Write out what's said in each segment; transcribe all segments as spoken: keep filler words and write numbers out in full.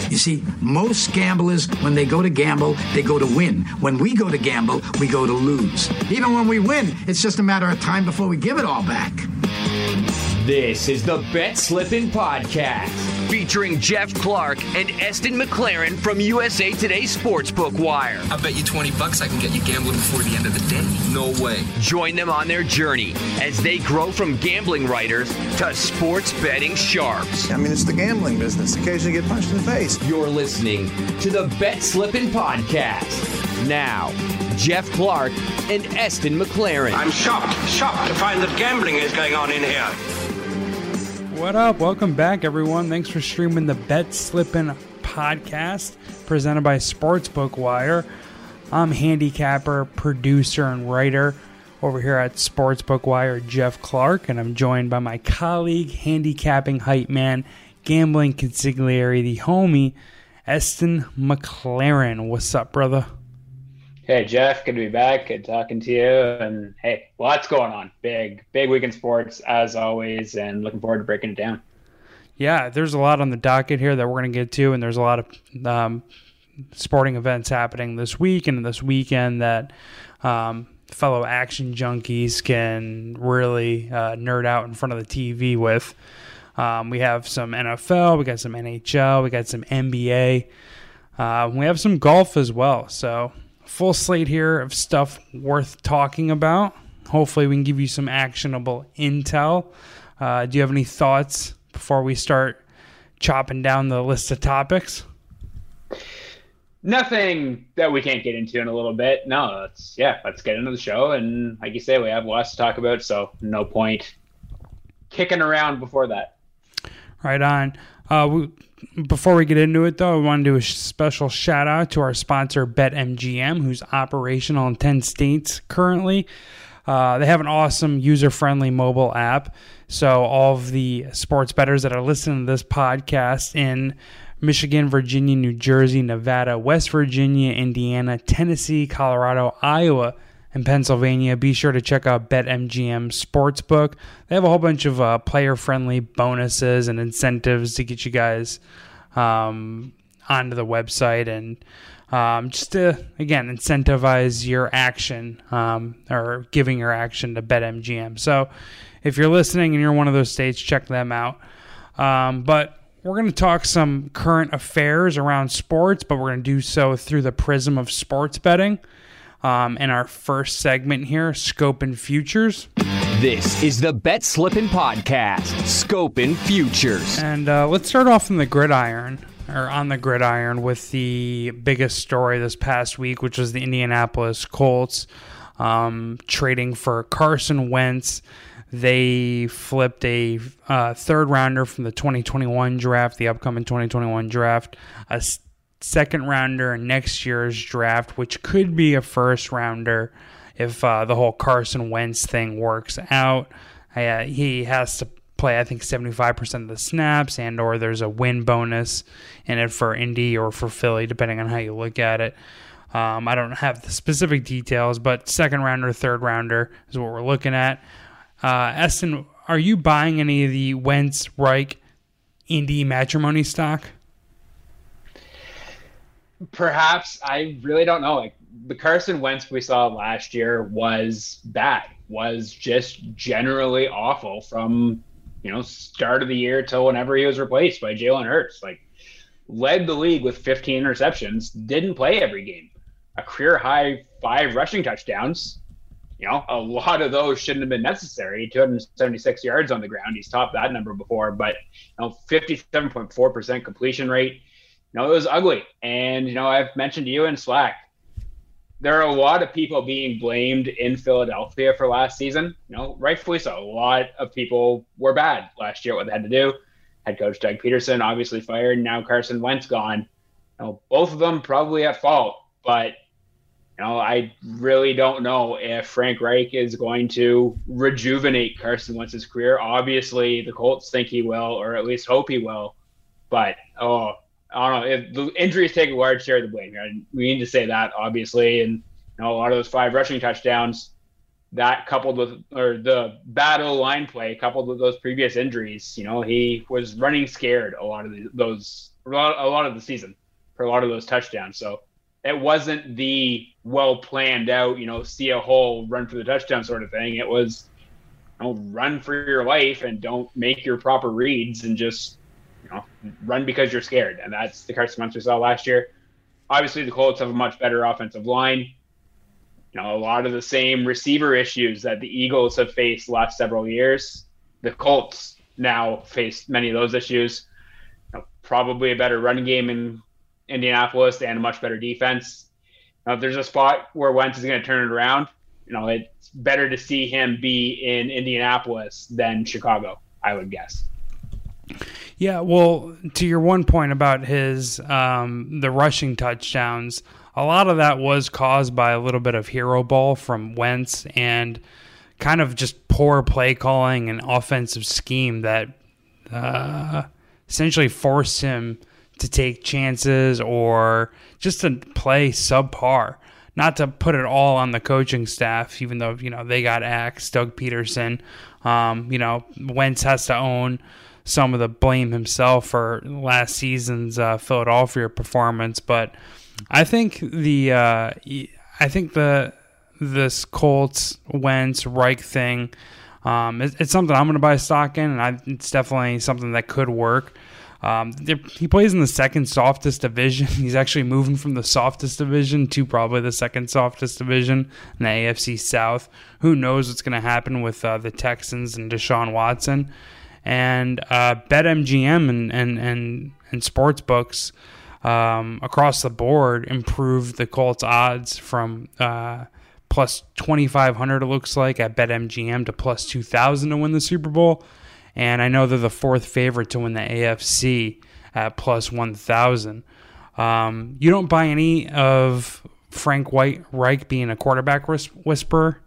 You see, most gamblers, when they go to gamble, they go to win. When we go to gamble, we go to lose. Even when we win, it's just a matter of time before we give it all back. This is the Bet Slippin' Podcast, featuring Jeff Clark and Eston McLaren from U S A Today Sportsbook Wire. I bet you twenty bucks I can get you gambling before the end of the day. No way. Join them on their journey as they grow from gambling writers to sports betting sharps. I mean, it's the gambling business. Occasionally you get punched in the face. You're listening to the Bet Slippin' Podcast. Now, Jeff Clark and Eston McLaren. I'm shocked, shocked to find that gambling is going on in here. What up? Welcome back, everyone. Thanks for streaming the Bet Slippin' Podcast presented by Sportsbook Wire. I'm handicapper, producer, and writer over here at Sportsbook Wire, Jeff Clark, and I'm joined by my colleague, handicapping hype man, gambling consigliere, the homie, Eston McLaren. What's up, brother? Hey, Jeff, good to be back. Good talking to you. And hey, lots going on. Big, big week in sports, as always, and looking forward to breaking it down. Yeah, there's a lot on the docket here that we're going to get to, and there's a lot of um, sporting events happening this week and this weekend that um, fellow action junkies can really uh, nerd out in front of the T V with. Um, we have some N F L, we got some N H L, we got some N B A. Uh, we have some golf as well, so full slate here of stuff worth talking about. Hopefully we can give you some actionable intel. Uh, do you have any thoughts before we start chopping down the list of topics? Nothing that we can't get into in a little bit. No, let's, yeah, let's get into the show. And like you say, we have lots to talk about, so no point kicking around before that. Right on. Uh, we, before we get into it, though, I want to do a special shout-out to our sponsor, BetMGM, who's operational in ten states currently. Uh, they have an awesome, user-friendly mobile app. So all of the sports bettors that are listening to this podcast in Michigan, Virginia, New Jersey, Nevada, West Virginia, Indiana, Tennessee, Colorado, Iowa, and Pennsylvania, be sure to check out BetMGM Sportsbook. They have a whole bunch of uh, player-friendly bonuses and incentives to get you guys um, onto the website and um, just to, again, incentivize your action um, or giving your action to BetMGM. So if you're listening and you're in one of those states, check them out. Um, but we're going to talk some current affairs around sports, but we're going to do so through the prism of sports betting. Um, in our first segment here, Scoping Futures. This is the Bet Slippin' Podcast, Scoping Futures. And uh, let's start off on the gridiron, or on the gridiron, with the biggest story this past week, which was the Indianapolis Colts um, trading for Carson Wentz. They flipped a uh, third rounder from the twenty twenty-one draft, the upcoming twenty twenty-one draft, a second rounder in next year's draft, which could be a first rounder if uh, the whole Carson Wentz thing works out. Uh, he has to play, I think, seventy-five percent of the snaps, and or there's a win bonus in it for Indy or for Philly, depending on how you look at it. Um, I don't have the specific details, but second rounder, third rounder is what we're looking at. Uh, Eston, are you buying any of the Wentz, Reich, Indy matrimony stock? Perhaps. I really don't know. Like, the Carson Wentz we saw last year was bad, was just generally awful from, you know, start of the year till whenever he was replaced by Jalen Hurts. Like, led the league with fifteen interceptions, didn't play every game. A career high five rushing touchdowns. You know, a lot of those shouldn't have been necessary. two hundred seventy-six yards on the ground. He's topped that number before, but, you know, fifty-seven point four percent completion rate. You know, it was ugly. And, you know, I've mentioned to you in Slack, there are a lot of people being blamed in Philadelphia for last season. You know, rightfully so. A lot of people were bad last year, what they had to do. Head coach Doug Peterson obviously fired. Now Carson Wentz gone. You know, both of them probably at fault. But, you know, I really don't know if Frank Reich is going to rejuvenate Carson Wentz's career. Obviously, the Colts think he will, or at least hope he will. But, oh, I don't know, if the injuries take a large share of the blame here. We need to say that, obviously. And, you know, a lot of those five rushing touchdowns, that coupled with, or the battle line play coupled with those previous injuries, you know, he was running scared a lot of the, those for a lot, a lot of the season, for a lot of those touchdowns. So it wasn't the well planned out, you know, see a hole, run for the touchdown sort of thing. It was, you know, run for your life and don't make your proper reads and just, you know, run because you're scared. And that's the Carson Wentz we saw last year. Obviously, the Colts have a much better offensive line. You know, a lot of the same receiver issues that the Eagles have faced the last several years. The Colts now face many of those issues. You know, probably a better run game in Indianapolis and a much better defense. Now, if there's a spot where Wentz is going to turn it around, you know, it's better to see him be in Indianapolis than Chicago, I would guess. Yeah, well, to your one point about his um, the rushing touchdowns, a lot of that was caused by a little bit of hero ball from Wentz and kind of just poor play calling and offensive scheme that uh, essentially forced him to take chances or just to play subpar. Not to put it all on the coaching staff, even though, you know, they got axed, Doug Peterson. Um, you know, Wentz has to own some of the blame himself for last season's uh, Philadelphia performance, but I think the uh, I think the this Colts Wentz Reich thing um, it, it's something I'm going to buy stock in, and I, it's definitely something that could work. Um, he plays in the second softest division. He's actually moving from the softest division to probably the second softest division in the A F C South. Who knows what's going to happen with uh, the Texans and Deshaun Watson. And uh, BetMGM and and and, and sports books um, across the board improved the Colts odds from uh, plus twenty-five hundred, it looks like, at BetMGM to plus two thousand to win the Super Bowl. And I know they're the fourth favorite to win the A F C at plus one thousand. Um, you don't buy any of Frank White Reich being a quarterback whis- whisperer?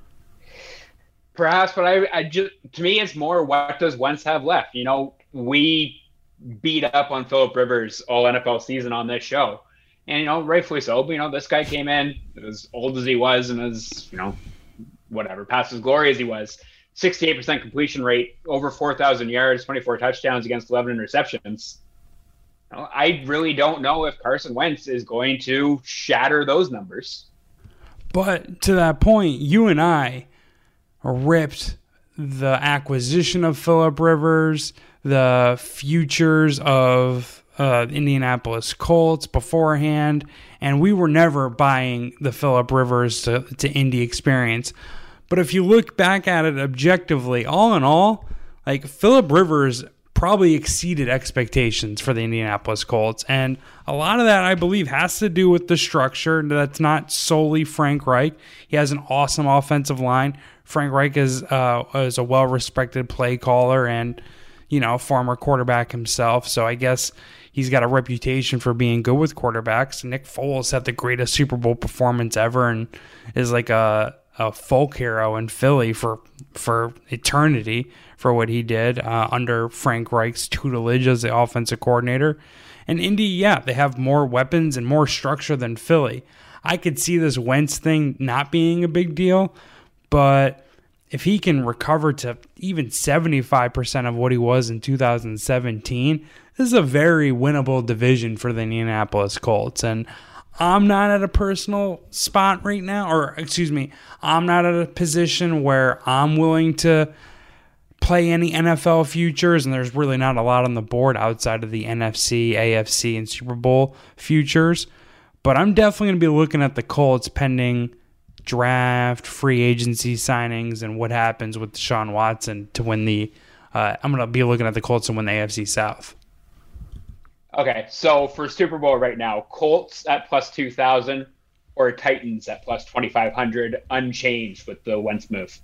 Perhaps, but I, I just, to me, it's more what does Wentz have left? You know, we beat up on Phillip Rivers all N F L season on this show. And, you know, rightfully so. But, you know, this guy came in as old as he was and as, you know, whatever, past his glory as he was. sixty-eight percent completion rate, over four thousand yards, twenty-four touchdowns against eleven interceptions. You know, I really don't know if Carson Wentz is going to shatter those numbers. But to that point, you and I ripped the acquisition of Phillip Rivers, the futures of uh, Indianapolis Colts beforehand, and we were never buying the Phillip Rivers to, to Indy experience. But if you look back at it objectively, all in all, like Phillip Rivers probably exceeded expectations for the Indianapolis Colts. And a lot of that, I believe, has to do with the structure. That's not solely Frank Reich. He has an awesome offensive line. Frank Reich is, uh, is a well-respected play caller and, you know, former quarterback himself. So I guess he's got a reputation for being good with quarterbacks. Nick Foles had the greatest Super Bowl performance ever and is like a a folk hero in Philly for for eternity for what he did uh, under Frank Reich's tutelage as the offensive coordinator. And Indy, yeah, they have more weapons and more structure than Philly. I could see this Wentz thing not being a big deal, but if he can recover to even seventy-five percent of what he was in two thousand seventeen, this is a very winnable division for the Indianapolis Colts. And I'm not at a personal spot right now, or excuse me, I'm not at a position where I'm willing to play any N F L futures, and there's really not a lot on the board outside of the N F C, A F C, and Super Bowl futures. But I'm definitely going to be looking at the Colts pending draft, free agency signings, and what happens with Deshaun Watson to win the uh, I'm going to be looking at the Colts to win the A F C South. Okay, so for Super Bowl right now, Colts at plus two thousand or Titans at plus twenty-five hundred, unchanged with the Wentz move?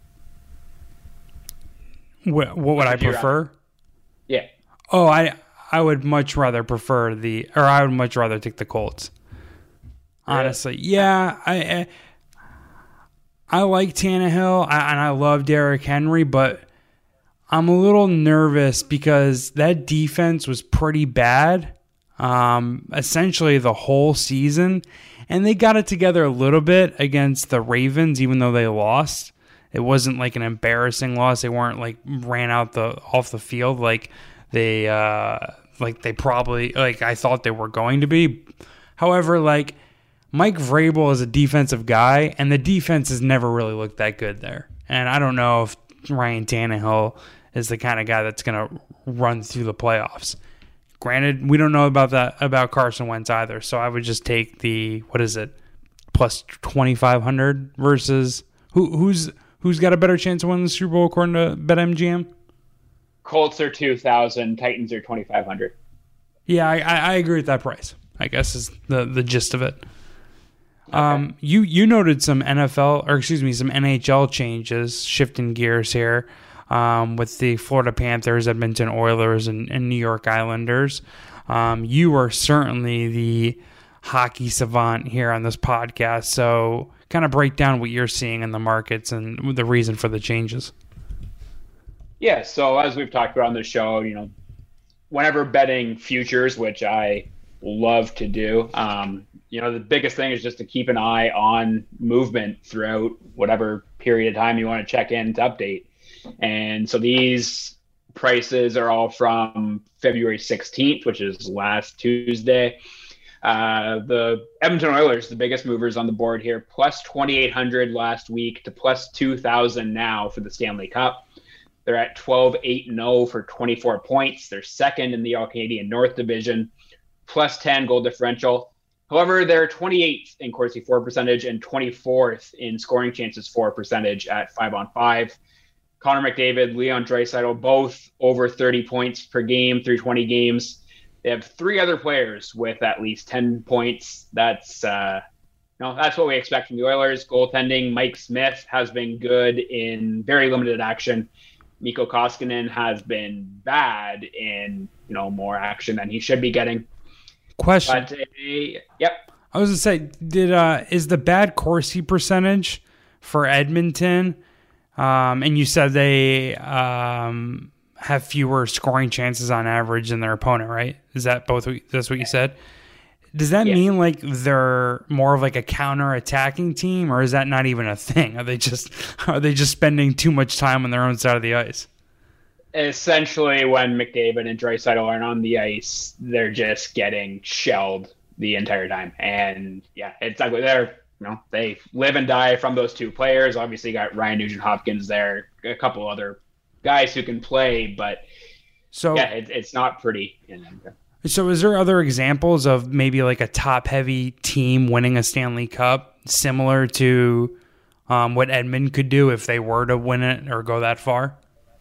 What, what would I prefer? Yeah. Oh, I I would much rather prefer the, or I would much rather take the Colts. Honestly, really? yeah, I, I I like Tannehill and I love Derrick Henry, but I'm a little nervous because that defense was pretty bad, um, essentially the whole season, and they got it together a little bit against the Ravens, even though they lost. It wasn't like an embarrassing loss. They weren't like ran out the off the field like they uh, like they probably like I thought they were going to be. However, like Mike Vrabel is a defensive guy, and the defense has never really looked that good there. And I don't know if Ryan Tannehill is the kind of guy that's going to run through the playoffs. Granted, we don't know about that about Carson Wentz either, so I would just take the what is it plus twenty-five hundred versus who who's who's got a better chance of winning the Super Bowl according to BetMGM? Colts are two thousand, Titans are twenty-five hundred. Yeah, I, I, I agree with that price, I guess is the, the gist of it. Okay. Um, you, you noted some N F L, or excuse me, some N H L changes, shifting gears here, um, with the Florida Panthers, Edmonton Oilers, and, and New York Islanders. Um, you are certainly the hockey savant here on this podcast, so kind of break down what you're seeing in the markets and the reason for the changes. Yeah, so as we've talked about on the show, you know, whenever betting futures, which I love to do, um, you know, the biggest thing is just to keep an eye on movement throughout whatever period of time you want to check in to update. And so these prices are all from February sixteenth, which is last Tuesday. Uh, the Edmonton Oilers, the biggest movers on the board here, plus twenty-eight hundred last week to plus two thousand now for the Stanley Cup. They're at twelve eight and oh for twenty-four points. They're second in the All-Canadian North Division, plus ten goal differential. However, they're twenty-eighth in Corsi for percentage and twenty-fourth in scoring chances for percentage at five on five. Connor McDavid, Leon Draisaitl, both over thirty points per game through twenty games. They have three other players with at least ten points. That's uh, no, that's what we expect from the Oilers. Goaltending, Mike Smith has been good in very limited action. Mikko Koskinen has been bad in, you know, more action than he should be getting. Question. But, uh, yep. I was gonna say, did uh, is the bad Corsi percentage for Edmonton? Um, and you said they um, have fewer scoring chances on average than their opponent, right? Is that both? That's what you said. Does that yeah. mean like they're more of like a counter-attacking team, or is that not even a thing? Are they just are they just spending too much time on their own side of the ice? Essentially, when McDavid and Draisaitl aren't on the ice, they're just getting shelled the entire time. And yeah, it's ugly. They're you know they live and die from those two players. Obviously, you got Ryan Nugent-Hopkins there, a couple other guys who can play, but so yeah, it, it's not pretty. So is there other examples of maybe like a top-heavy team winning a Stanley Cup similar to um, what Edmond could do if they were to win it or go that far?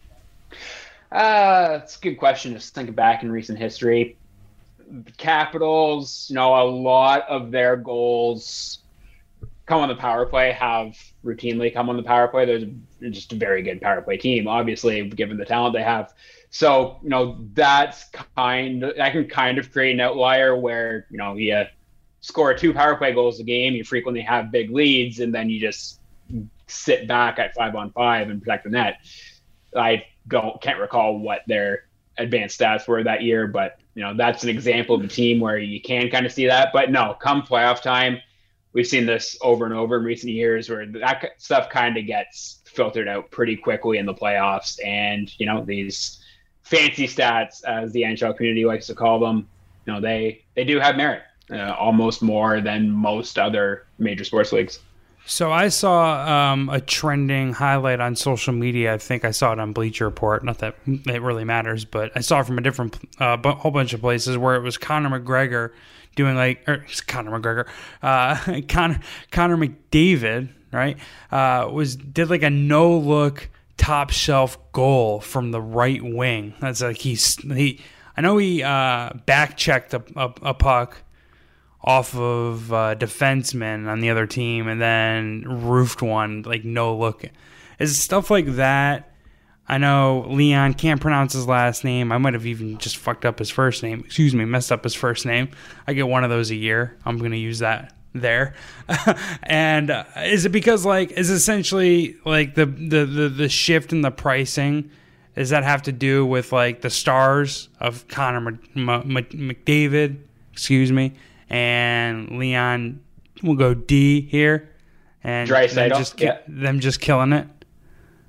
Uh, that's a good question. Just thinking back in recent history. The Capitals, you know, a lot of their goals come on the power play, have routinely come on the power play. They're just a very good power play team, obviously, given the talent they have. So, you know, that's kind of, that can kind of create an outlier where, you know, you score two power play goals a game, you frequently have big leads, and then you just sit back at five on five and protect the net. I don't, can't recall what their advanced stats were that year, but, you know, that's an example of a team where you can kind of see that. But no, come playoff time, we've seen this over and over in recent years where that stuff kind of gets filtered out pretty quickly in the playoffs. And, you know, these fancy stats, as the N H L community likes to call them, you know, they, they do have merit, uh, almost more than most other major sports leagues. So I saw um, a trending highlight on social media. I think I saw it on Bleacher Report. Not that it really matters, but I saw it from a different uh, b- whole bunch of places where it was Conor McGregor doing like, or Conor McGregor, uh, Conor, Conor McDavid, right? Uh, was did like a no look top shelf goal from the right wing. That's like he's he. I know he uh, back checked a, a, a puck off of uh, defenseman on the other team and then roofed one like no look. Is stuff like that. I know Leon can't pronounce his last name. I might have even just fucked up his first name. Excuse me, messed up his first name. I get one of those a year. I'm going to use that there. And uh, is it because like is essentially like the, the, the, the shift in the pricing? Does that have to do with like the stars of Connor M- M- McDavid? Excuse me. And Leon will go D here, and them just, ki- yeah. them just killing it.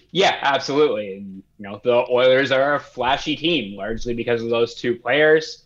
Yeah, absolutely. And, you know, the Oilers are a flashy team, largely because of those two players.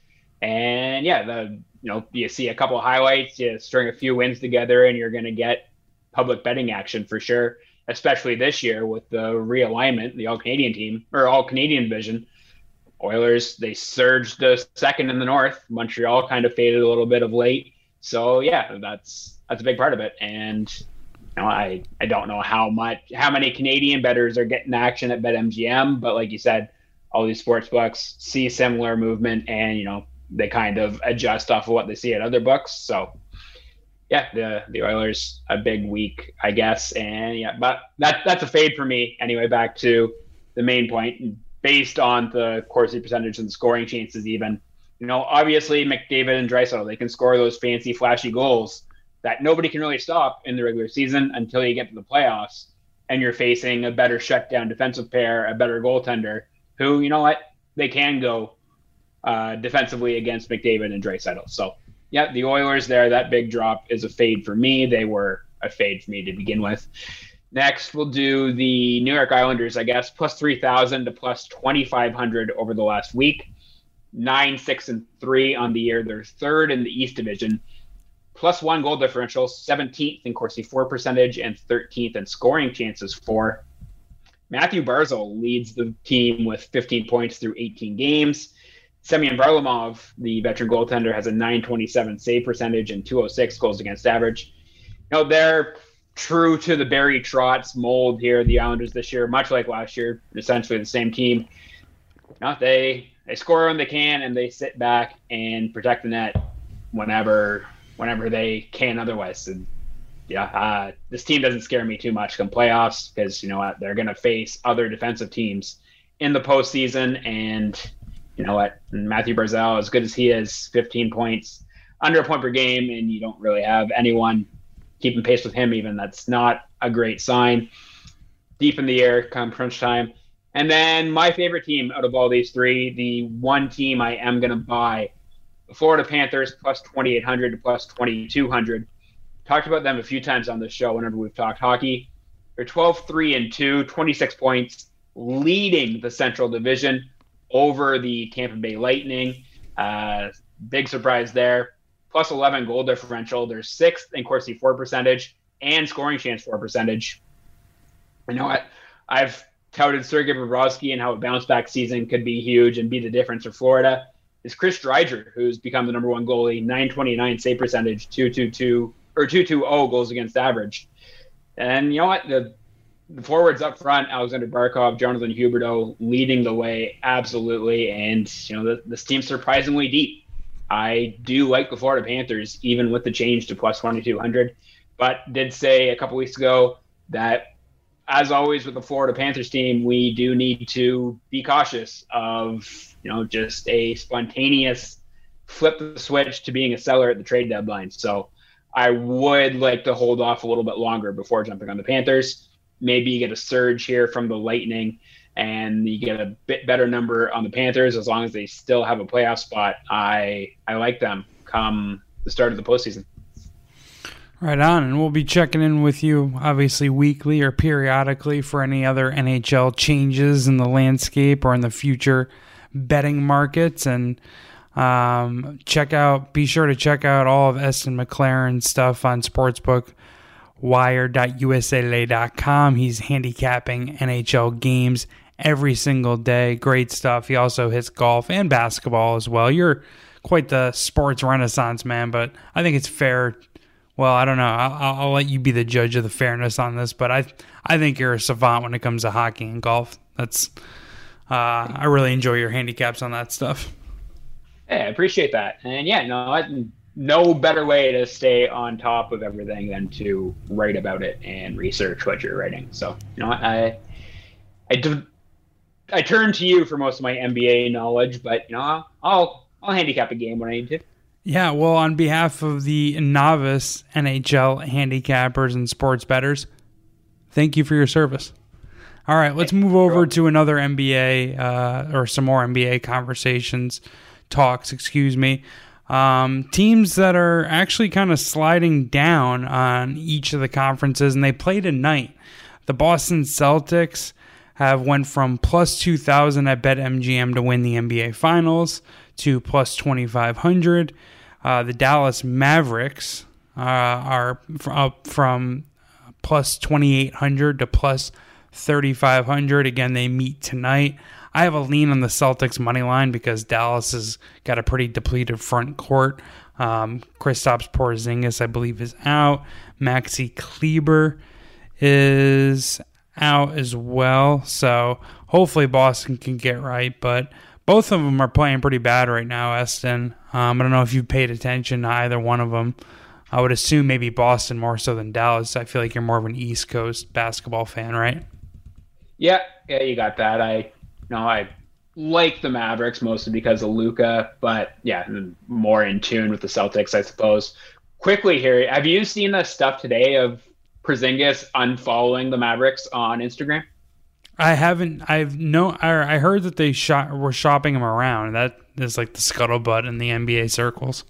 And yeah, the you know, you see a couple of highlights, you string a few wins together, and you're going to get public betting action for sure, especially this year with the realignment, the All-Canadian team, or All-Canadian division. Oilers, they surged the second in the North. Montreal kind of faded a little bit of late. So yeah, that's that's a big part of it. And you know, I, I don't know how much how many Canadian bettors are getting action at BetMGM, but like you said, all these sports books see similar movement, and you know, they kind of adjust off of what they see at other books. So yeah, the the Oilers a big week, I guess. And yeah, but that that's a fade for me anyway. Back to the main point, based on the Corsi percentage and the scoring chances, even, you know, obviously McDavid and Draisaitl, they can score those fancy, flashy goals that nobody can really stop in the regular season until you get to the playoffs, and you're facing a better shutdown defensive pair, a better goaltender, who, you know what, they can go uh, defensively against McDavid and Draisaitl. So yeah, the Oilers there, that big drop is a fade for me. They were a fade for me to begin with. Next, we'll do the New York Islanders, I guess, plus three thousand to plus twenty-five hundred over the last week. Nine, six, and three on the year. They're third in the East Division. Plus one goal differential, seventeenth in Corsi for percentage, and thirteenth in scoring chances for. Matthew Barzal leads the team with fifteen points through eighteen games. Semyon Varlamov, the veteran goaltender, has a nine twenty-seven save percentage and two oh six goals against average. You know, they're true to the Barry Trotz mold here, the Islanders this year, much like last year, essentially the same team. You know, they they score when they can, and they sit back and protect the net whenever whenever they can otherwise. And yeah, uh, this team doesn't scare me too much come playoffs, because you know what, they're going to face other defensive teams in the postseason. And you know what, Matthew Barzal, as good as he is, fifteen points, under a point per game, and you don't really have anyone keeping pace with him even, that's not a great sign. Deep in the air come crunch time. And then my favorite team out of all these three, the one team I am going to buy, the Florida Panthers, plus twenty-eight hundred to plus twenty-two hundred. Talked about them a few times on this show whenever we've talked hockey. They're twelve, three, and two, twenty-six points, leading the Central Division over the Tampa Bay Lightning. Uh, big surprise there. Plus eleven goal differential. They're sixth in Corsi for percentage and scoring chance for percentage. You know what? I've touted Sergei Bobrovsky and how a bounce back season could be huge and be the difference for Florida. Is Chris Dreiser, who's become the number one goalie, nine twenty-nine save percentage, two twenty-two or two twenty goals against average. And you know what? The, the forwards up front, Alexander Barkov, Jonathan Huberdeau, leading the way absolutely. And you know, the, this team's surprisingly deep. I do like the Florida Panthers, even with the change to plus twenty-two hundred, but did say a couple weeks ago that, as always with the Florida Panthers team, we do need to be cautious of, you know, just a spontaneous flip the switch to being a seller at the trade deadline. So I would like to hold off a little bit longer before jumping on the Panthers. Maybe you get a surge here from the Lightning, and you get a bit better number on the Panthers as long as they still have a playoff spot. I I like them come the start of the postseason. Right on, and we'll be checking in with you obviously weekly or periodically for any other N H L changes in the landscape or in the future betting markets. And um, check out, be sure to check out all of Eston McLaren's stuff on sportsbook wire dot u s a today dot com. He's handicapping N H L games every single day. Great stuff. He also hits golf and basketball as well. You're quite the sports renaissance man, but I think it's fair. Well, I don't know. I'll, I'll let you be the judge of the fairness on this, but I I think you're a savant when it comes to hockey and golf. That's uh, I really enjoy your handicaps on that stuff. Hey, I appreciate that. And yeah, no, I, no better way to stay on top of everything than to write about it and research what you're writing. So, you know, I I do. I turn to you for most of my N B A knowledge, but you know, I'll I'll handicap a game when I need to. Yeah, well, on behalf of the novice N H L handicappers and sports bettors, thank you for your service. All right, let's move over to another N B A uh, or some more N B A conversations, talks, excuse me. Um, teams that are actually kind of sliding down on each of the conferences, and they play tonight. The Boston Celtics have went from plus two thousand at BetMGM to win the N B A Finals to plus twenty-five hundred. Uh, the Dallas Mavericks uh, are up from plus twenty-eight hundred to plus thirty-five hundred. Again, they meet tonight. I have a lean on the Celtics money line because Dallas has got a pretty depleted front court. Um, Kristaps Porzingis, I believe, is out. Maxi Kleber is out as well. So hopefully Boston can get right. But both of them are playing pretty bad right now, Eston. Um, I don't know if you've paid attention to either one of them. I would assume maybe Boston more so than Dallas. I feel like you're more of an East Coast basketball fan, right? Yeah, yeah, you got that. I no, I like the Mavericks mostly because of Luka, but yeah, more in tune with the Celtics, I suppose. Quickly here, have you seen the stuff today of Porzingis unfollowing the Mavericks on Instagram? I haven't. I've no. I heard that they shot, were shopping him around. That is like the scuttlebutt in the N B A circles.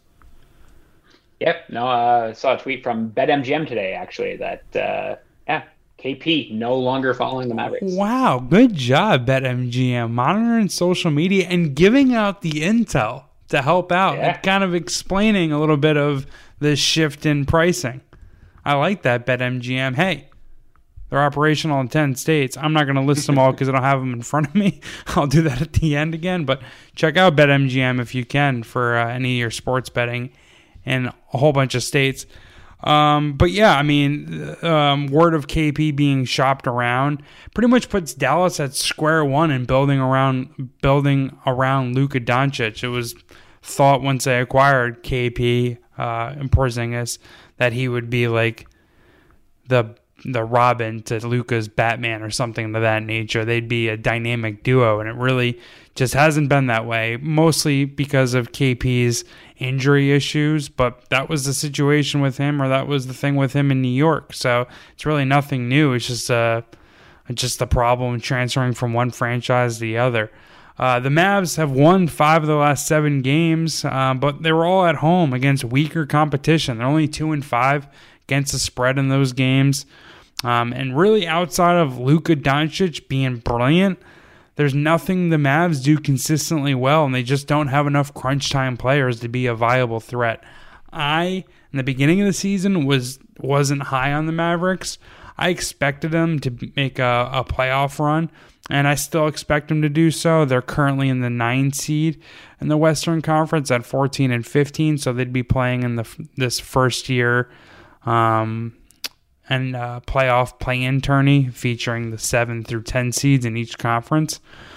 Yep. No, uh, I saw a tweet from BetMGM today, actually, that uh, yeah, K P no longer following the Mavericks. Wow, good job, BetMGM, monitoring social media and giving out the intel to help out, yeah. and kind of explaining a little bit of this shift in pricing. I like that, BetMGM. Hey, they're operational in ten states. I'm not going to list them all because I don't have them in front of me. I'll do that at the end again. But check out BetMGM if you can for uh, any of your sports betting in a whole bunch of states. Um, but yeah, I mean, um, word of K P being shopped around pretty much puts Dallas at square one in building around building around Luka Doncic. It was thought once they acquired K P uh, and Porzingis that he would be like the the Robin to Luka's Batman or something of that nature. They'd be a dynamic duo, and it really just hasn't been that way, mostly because of K P's injury issues, but that was the situation with him, or that was the thing with him in New York. So it's really nothing new. It's just a, just the problem transferring from one franchise to the other. Uh, the Mavs have won five of the last seven games, uh, but they were all at home against weaker competition. They're only two and five against the spread in those games. Um, and really outside of Luka Doncic being brilliant, there's nothing the Mavs do consistently well, and they just don't have enough crunch time players to be a viable threat. I, in the beginning of the season, was, wasn't high on the Mavericks. I expected them to make a, a playoff run, and I still expect them to do so. They're currently in the nine seed in the Western Conference at fourteen and fifteen, so they'd be playing in the this first year um, and uh, playoff play-in tourney featuring the seven through ten seeds in each conference.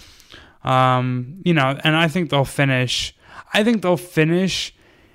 Um, you know, and I think they'll finish. I think they'll finish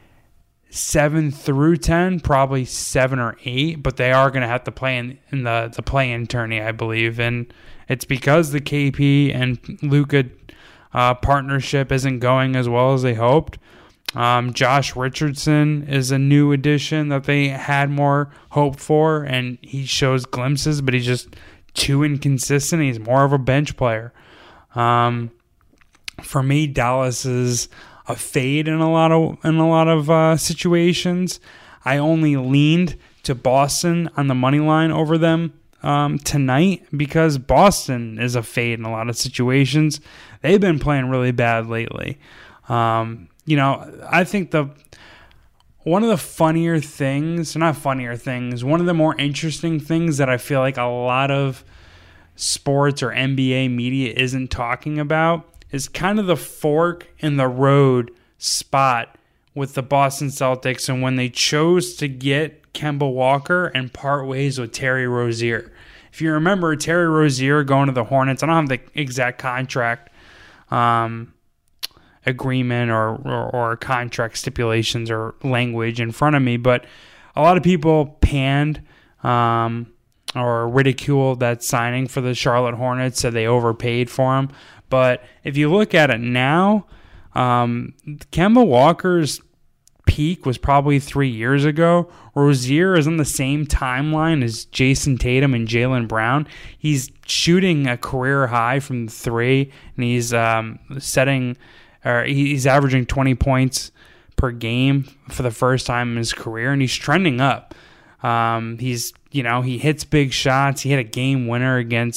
seven through ten, probably seven or eight, but they are going to have to play in, in the, the play-in tourney, I believe. And it's because the K P and Luka uh, partnership isn't going as well as they hoped. Um, Josh Richardson is a new addition that they had more hope for, and he shows glimpses, but he's just too inconsistent. He's more of a bench player. Um, for me, Dallas is a fade in a lot of in a lot of uh, situations. I only leaned to Boston on the money line over them um, tonight because Boston is a fade in a lot of situations. They've been playing really bad lately. Um, you know, I think the one of the funnier things, not funnier things, one of the more interesting things that I feel like a lot of sports or N B A media isn't talking about is kind of the fork in the road spot with the Boston Celtics and when they chose to get Kemba Walker and part ways with Terry Rozier. If you remember, Terry Rozier going to the Hornets, I don't have the exact contract um, agreement or, or, or contract stipulations or language in front of me, but a lot of people panned um, or ridiculed that signing for the Charlotte Hornets, said they overpaid for him. But if you look at it now, um, Kemba Walker's peak was probably three years ago. Rozier is on the same timeline as Jason Tatum and Jaylen Brown. He's shooting a career high from three, and he's um, setting, or he's averaging twenty points per game for the first time in his career, and he's trending up. Um, he's, you know, he hits big shots. He hit a game winner against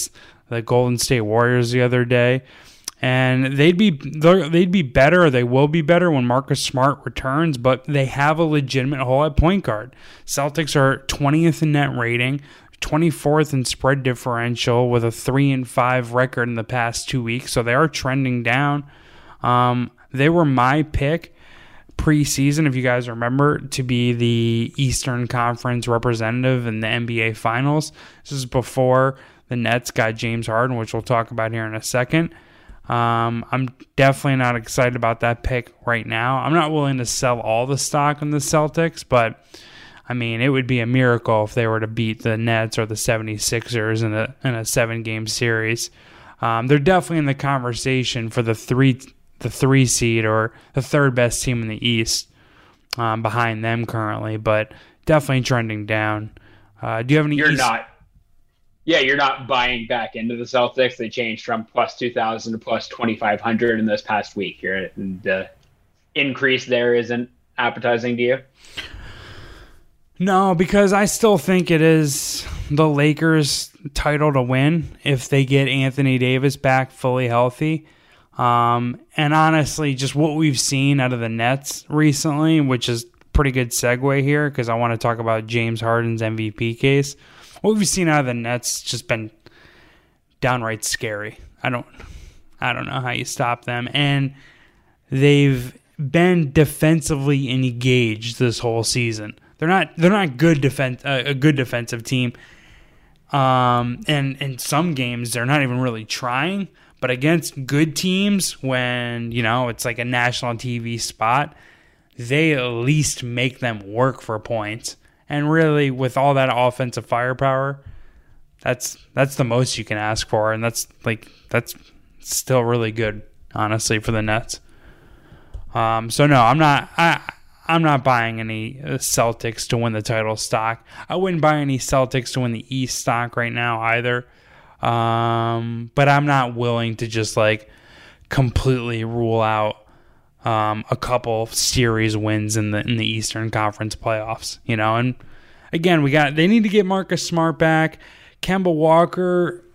the Golden State Warriors the other day. And they'd be they'd be better, or they will be better when Marcus Smart returns, but they have a legitimate hole at point guard. Celtics are twentieth in net rating, twenty-fourth in spread differential with a three and five record in the past two weeks, so they are trending down. Um, they were my pick preseason, if you guys remember, to be the Eastern Conference representative in the N B A Finals. This is before the Nets got James Harden, which we'll talk about here in a second. Um, I'm definitely not excited about that pick right now. I'm not willing to sell all the stock in the Celtics, but I mean, it would be a miracle if they were to beat the Nets or the seventy-sixers in a in a seven-game series. Um, they're definitely in the conversation for the three the three seed or the third best team in the East, um, behind them currently, but definitely trending down. Uh, do you have any? You're East- not. Yeah, you're not buying back into the Celtics. They changed from plus two thousand to plus twenty-five hundred in this past week. You're, the increase there isn't appetizing to you? No, because I still think it is the Lakers' title to win if they get Anthony Davis back fully healthy. Um, and honestly, just what we've seen out of the Nets recently, which is pretty good segue here because I want to talk about James Harden's M V P case. What we've seen out of the Nets just been downright scary. I don't, I don't know how you stop them, and they've been defensively engaged this whole season. They're not, they're not good defense, uh, a good defensive team. Um, and in some games they're not even really trying. But against good teams, when you know it's like a national T V spot, they at least make them work for points. And really, with all that offensive firepower, that's that's the most you can ask for, and that's like that's still really good, honestly, for the Nets. Um, so no, I'm not I I'm not buying any Celtics to win the title stock. I wouldn't buy any Celtics to win the East stock right now either. Um, but I'm not willing to just like completely rule out Um, a couple series wins in the in the Eastern Conference playoffs, you know. And again, we got they need to get Marcus Smart back. Kemba Walker,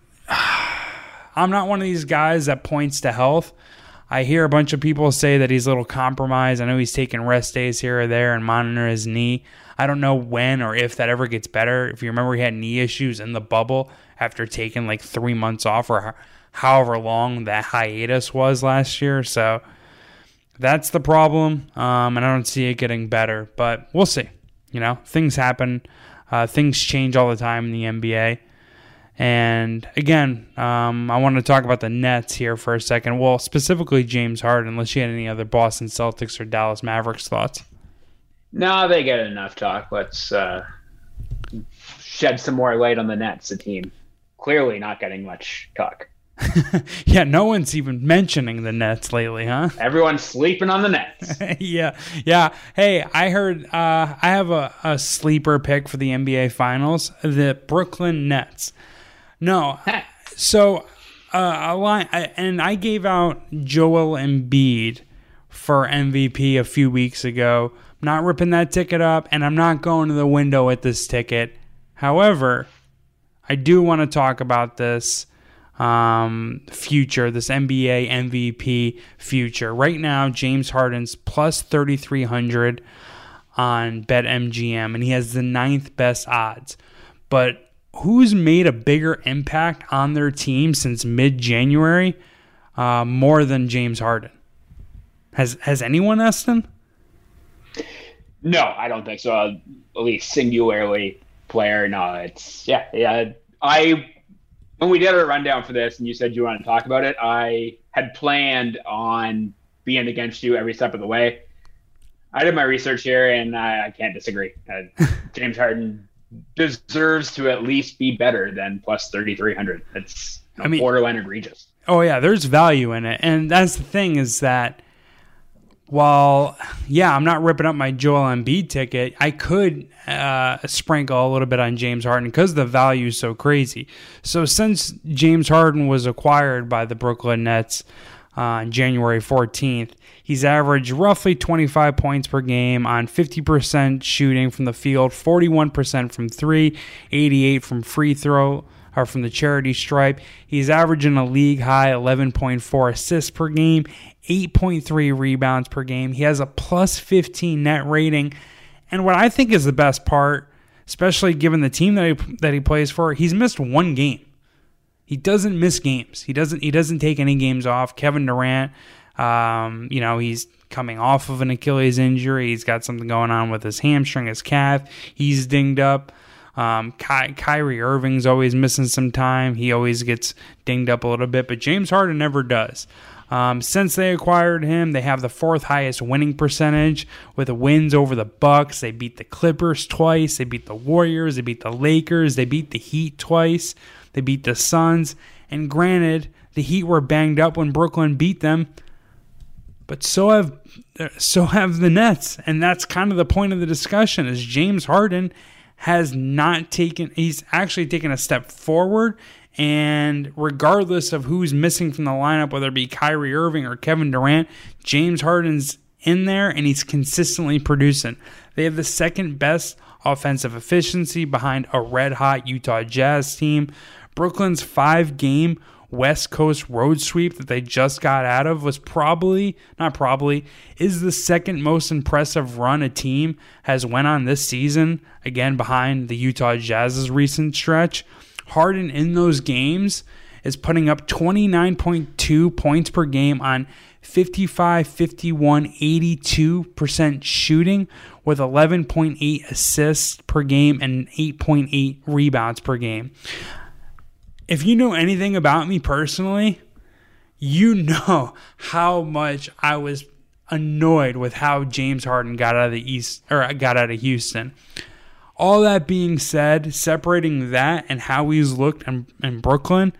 I'm not one of these guys that points to health. I hear a bunch of people say that he's a little compromised. I know he's taking rest days here or there and monitor his knee. I don't know when or if that ever gets better. If you remember, he had knee issues in the bubble after taking like three months off or however long that hiatus was last year. So that's the problem, um, and I don't see it getting better, but we'll see. You know, things happen. Uh, things change all the time in the N B A. And again, um, I want to talk about the Nets here for a second. Well, specifically James Harden, unless you had any other Boston Celtics or Dallas Mavericks thoughts. No, they get enough talk. Let's uh, shed some more light on the Nets, the team clearly not getting much talk. Yeah, no one's even mentioning the Nets lately, huh? Everyone's sleeping on the Nets. yeah, yeah. Hey, I heard uh, I have a, a sleeper pick for the N B A Finals, the Brooklyn Nets. No, so uh, a line, I, and I gave out Joel Embiid for M V P a few weeks ago. I'm not ripping that ticket up, and I'm not going to the window with this ticket. However, I do want to talk about this um, future, this N B A M V P future. Right now, James Harden's plus thirty-three hundred on BetMGM, and he has the ninth best odds. But who's made a bigger impact on their team since mid-January uh, more than James Harden? Has has anyone, Eston? No, I don't think so. Uh, at least singularly player. No, it's yeah, yeah. I when we did a rundown for this, and you said you wanted to talk about it, I had planned on being against you every step of the way. I did my research here, and I, I can't disagree. Uh, James Harden deserves to at least be better than plus thirty-three hundred. It's you know, I mean, borderline egregious. Oh yeah, there's value in it, and that's the thing is that. While, yeah, I'm not ripping up my Joel Embiid ticket, I could uh, sprinkle a little bit on James Harden because the value is so crazy. So since James Harden was acquired by the Brooklyn Nets, on uh, January fourteenth. He's averaged roughly twenty-five points per game on fifty percent shooting from the field, forty-one percent from three, eighty-eight from free throw, or from the charity stripe. He's averaging a league high eleven point four assists per game, eight point three rebounds per game. He has a plus fifteen net rating. And what I think is the best part, especially given the team that he, that he plays for, he's missed one game. He doesn't miss games. He doesn't he doesn't take any games off. Kevin Durant, um, you know, he's coming off of an Achilles injury. He's got something going on with his hamstring, his calf. He's dinged up. Um, Ky- Kyrie Irving's always missing some time. He always gets dinged up a little bit, but James Harden never does. Um, since they acquired him, they have the fourth highest winning percentage with the wins over the Bucks. They beat the Clippers twice. They beat the Warriors. They beat the Lakers. They beat the Heat twice. They beat the Suns. And granted, the Heat were banged up when Brooklyn beat them, but so have so have the Nets. And that's kind of the point of the discussion, is James Harden has not taken, he's actually taken a step forward. And regardless of who's missing from the lineup, whether it be Kyrie Irving or Kevin Durant, James Harden's in there and he's consistently producing. They have the second best offensive efficiency behind a red-hot Utah Jazz team. Brooklyn's five-game West Coast road sweep that they just got out of was probably, not probably, is the second most impressive run a team has went on this season, again behind the Utah Jazz's recent stretch. Harden in those games is putting up twenty-nine point two points per game on fifty-five, fifty-one, eighty-two percent shooting with eleven point eight assists per game and eight point eight rebounds per game. If you know anything about me personally, you know how much I was annoyed with how James Harden got out of the East or got out of Houston. All that being said, separating that and how he's looked in, in Brooklyn,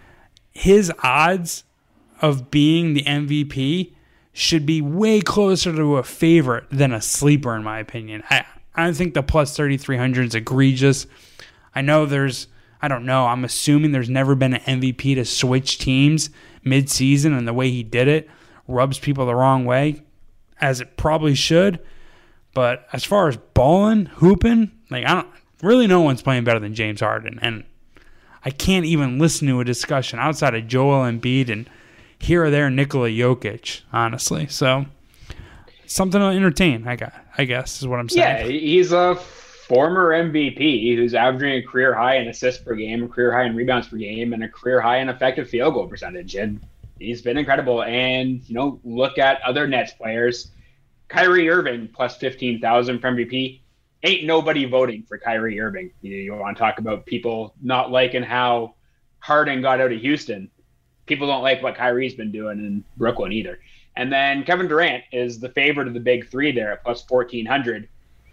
his odds of being the M V P should be way closer to a favorite than a sleeper, in my opinion. I, I think the plus thirty-three hundred is egregious. I know there's, I don't know, I'm assuming there's never been an M V P to switch teams mid-season, and the way he did it rubs people the wrong way, as it probably should. But as far as balling, hooping, like I don't really, no one's playing better than James Harden, and I can't even listen to a discussion outside of Joel Embiid and here or there Nikola Jokic, honestly. So something to entertain, I got, I guess is what I'm saying. Yeah, he's a former M V P who's averaging a career high in assists per game, a career high in rebounds per game, and a career high in effective field goal percentage, and he's been incredible. And you know, look at other Nets players. Kyrie Irving plus fifteen thousand for M V P. Ain't nobody voting for Kyrie Irving. You, you want to talk about people not liking how Harden got out of Houston. People don't like what Kyrie's been doing in Brooklyn either. And then Kevin Durant is the favorite of the big three there at plus fourteen hundred.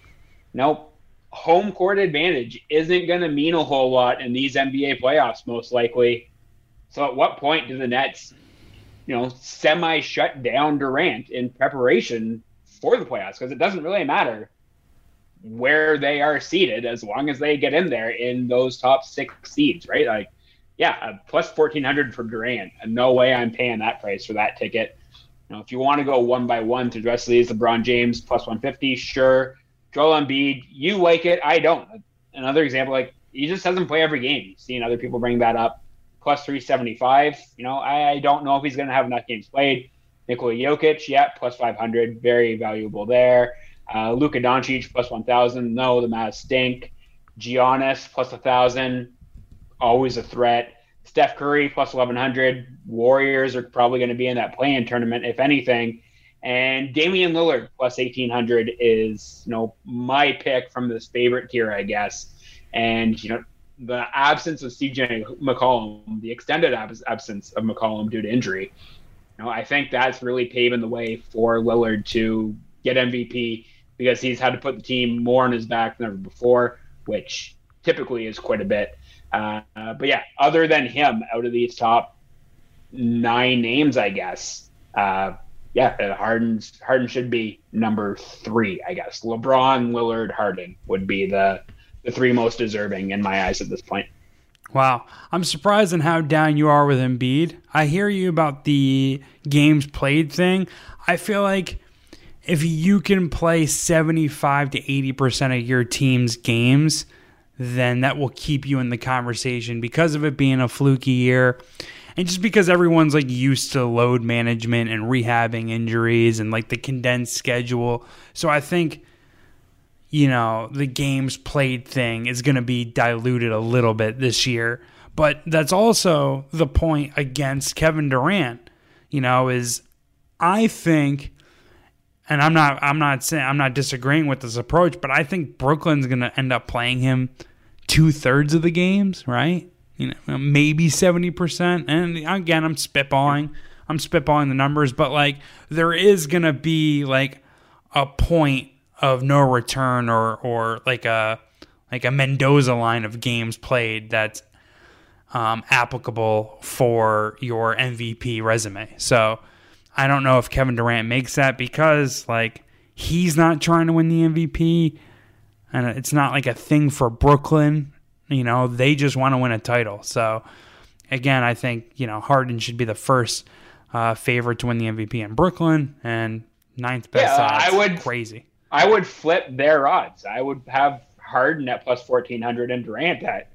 Nope. Home court advantage isn't going to mean a whole lot in these N B A playoffs, most likely. So at what point do the Nets, you know, semi-shut down Durant in preparation for the playoffs? Because it doesn't really matter where they are seated as long as they get in there in those top six seeds, right? Like, yeah, a plus fourteen hundred for Durant. And no way I'm paying that price for that ticket. You know, if you want to go one by one through the rest of these, LeBron James plus one fifty, sure. Joel Embiid, you like it, I don't. Another example, like, he just doesn't play every game. You've seen other people bring that up. Plus three seventy-five. You know, I, I don't know if he's going to have enough games played. Nikola Jokic, yeah, plus five hundred, very valuable there. Uh, Luka Doncic plus one thousand. No, the Mavs stink. Giannis plus one thousand. Always a threat. Steph Curry plus eleven hundred. Warriors are probably going to be in that play-in tournament, if anything. And Damian Lillard plus eighteen hundred is, you know, my pick from this favorite tier, I guess. And, you know, the absence of C J McCollum, the extended ab- absence of McCollum due to injury, you know, I think that's really paving the way for Lillard to get M V P because he's had to put the team more on his back than ever before, which typically is quite a bit. Uh, uh, but yeah, other than him, out of these top nine names, I guess, uh, yeah, Harden's, Harden should be number three, I guess. LeBron, Lillard, Harden would be the, the three most deserving in my eyes at this point. Wow. I'm surprised in how down you are with Embiid. I hear you about the games played thing. I feel like if you can play seventy-five to eighty percent of your team's games, then that will keep you in the conversation because of it being a fluky year. And just because everyone's like used to load management and rehabbing injuries and like the condensed schedule. So I think, you know, the games played thing is going to be diluted a little bit this year. But that's also the point against Kevin Durant, you know, is I think, and I'm not I'm not saying I'm not disagreeing with this approach, but I think Brooklyn's going to end up playing him two-thirds of the games, right? You know, maybe seventy percent. And again, I'm spitballing. I'm spitballing the numbers, but like there is going to be like a point of no return or or like a like a Mendoza line of games played that's um, applicable for your M V P resume. So I don't know if Kevin Durant makes that because like he's not trying to win the M V P and it's not like a thing for Brooklyn. You know, they just want to win a title. So again, I think, you know, Harden should be the first uh, favorite to win the M V P in Brooklyn and ninth best yeah, odds. I would, crazy. I would flip their odds. I would have Harden at plus fourteen hundred and Durant at,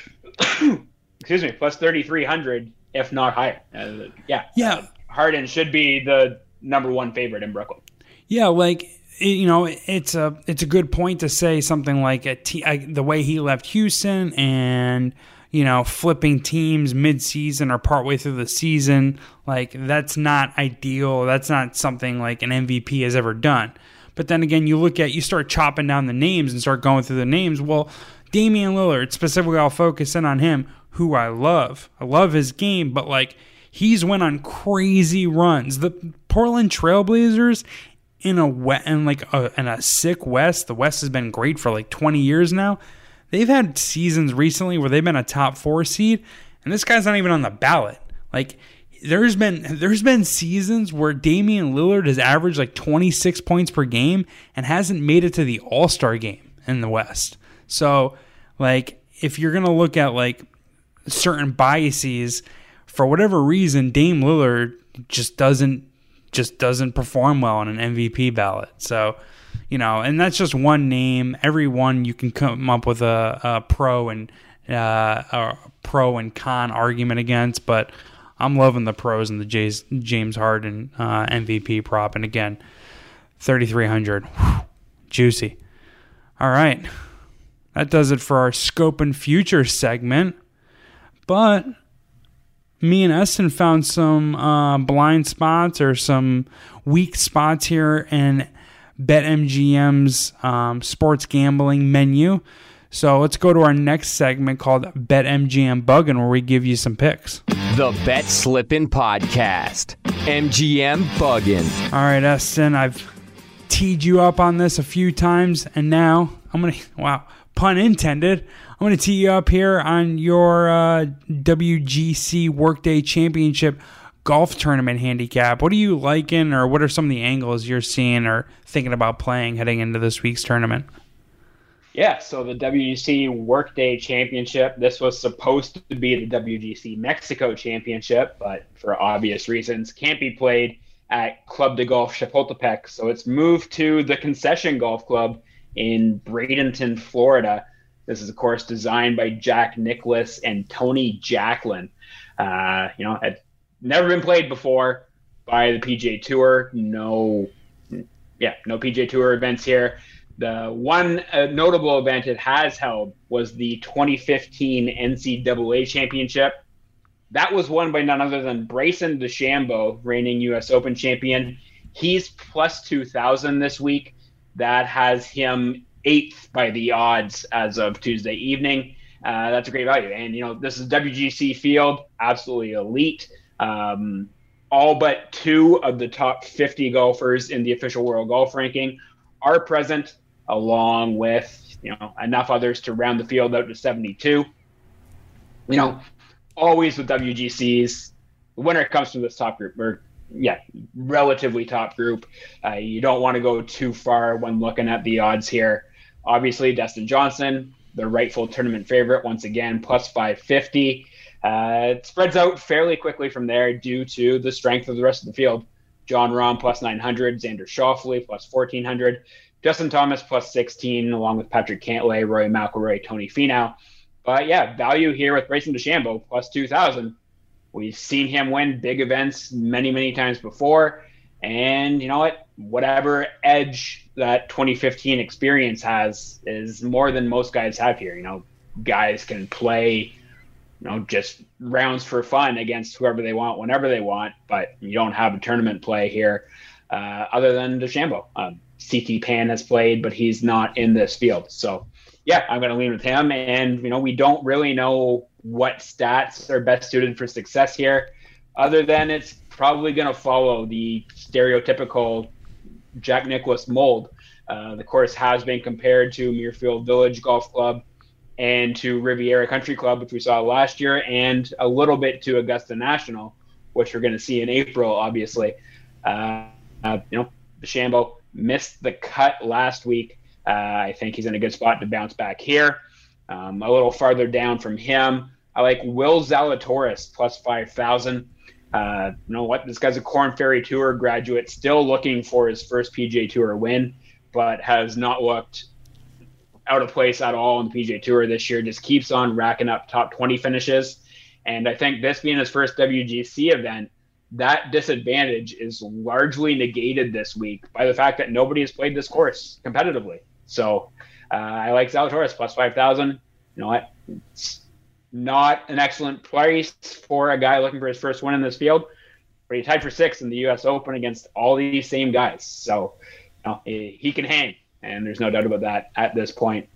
excuse me, plus thirty-three hundred, if not higher. Uh, yeah. Yeah. Uh, Harden should be the number one favorite in Brooklyn. Yeah, like, you know, it's a it's a good point to say something like a t- I, the way he left Houston and, you know, flipping teams mid-season or partway through the season, like that's not ideal. That's not something like an M V P has ever done. But then again, you look at, you start chopping down the names and start going through the names. Well, Damian Lillard, specifically, I'll focus in on him, who I love. I love his game, but like he's went on crazy runs. The Portland Trailblazers in a wet and like a, in a sick West. The West has been great for like twenty years now. They've had seasons recently where they've been a top four seed, and this guy's not even on the ballot. Like there's been there's been seasons where Damian Lillard has averaged like twenty-six points per game and hasn't made it to the All-Star game in the West. So like if you're gonna look at like certain biases, for whatever reason, Dame Lillard just doesn't just doesn't perform well on an M V P ballot. So, you know, and that's just one name. Everyone you can come up with a, a pro and uh, a pro and con argument against, but I'm loving the pros and the Jays, James Harden uh, M V P prop. And again, thirty-three hundred, whew, juicy. All right, that does it for our Scope and Future segment. But me and Eston found some uh, blind spots or some weak spots here in BetMGM's um, sports gambling menu. So let's go to our next segment called BetMGM Buggin', where we give you some picks. The Bet Slippin' Podcast. M G M Buggin'. All right, Eston, I've teed you up on this a few times, and now I'm going to, wow, pun intended, I'm going to tee you up here on your uh, W G C Workday Championship golf tournament handicap. What are you liking, or what are some of the angles you're seeing or thinking about playing heading into this week's tournament? Yeah, so the W G C Workday Championship, this was supposed to be the W G C Mexico Championship, but for obvious reasons, can't be played at Club de Golf Chapultepec. So it's moved to the Concession Golf Club in Bradenton, Florida. This is, of course, designed by Jack Nicklaus and Tony Jacklin. Uh, you know, had never been played before by the P G A Tour. No, yeah, no P G A Tour events here. The one uh, notable event it has held was the twenty fifteen N C double A Championship. That was won by none other than Bryson DeChambeau, reigning U S Open champion. He's plus two thousand this week. That has him eighth by the odds as of Tuesday evening. Uh, that's a great value. And, you know, this is W G C field, absolutely elite. Um, all but two of the top fifty golfers in the official world golf ranking are present, along with, you know, enough others to round the field out to seventy-two. You know, always with W G Cs, the winner comes from this top group, or yeah, relatively top group. Uh, you don't want to go too far when looking at the odds here. Obviously, Dustin Johnson, the rightful tournament favorite once again, plus five fifty. Uh, it spreads out fairly quickly from there due to the strength of the rest of the field. Jon Rahm plus nine hundred, Xander Schauffele plus fourteen hundred, Justin Thomas plus sixteen, along with Patrick Cantlay, Rory McIlroy, Tony Finau. But yeah, value here with Bryson DeChambeau plus two thousand. We've seen him win big events many, many times before. And you know what? Whatever edge that twenty fifteen experience has is more than most guys have here. You know, guys can play, you know, just rounds for fun against whoever they want, whenever they want, but you don't have a tournament play here uh, other than DeChambeau. Um, C T Pan has played, but he's not in this field. So yeah, I'm going to lean with him. And, you know, we don't really know what stats are best suited for success here, other than it's probably going to follow the stereotypical Jack Nicklaus mold. Uh, the course has been compared to Muirfield Village Golf Club and to Riviera Country Club, which we saw last year, and a little bit to Augusta National, which we're going to see in April, obviously. Uh, uh, you know, DeChambeau missed the cut last week. Uh, I think he's in a good spot to bounce back here. Um, a little farther down from him, I like Will Zalatoris plus five thousand. Uh, you know what? This guy's a Korn Ferry Tour graduate, still looking for his first P G A Tour win, but has not looked out of place at all on the P G A Tour this year. Just keeps on racking up top twenty finishes. And I think this being his first W G C event, that disadvantage is largely negated this week by the fact that nobody has played this course competitively. So uh, I like Zalatoris plus five thousand. You know what? It's not an excellent price for a guy looking for his first win in this field, but he tied for sixth in the U S Open against all these same guys. So you know, he, he can hang, and there's no doubt about that at this point.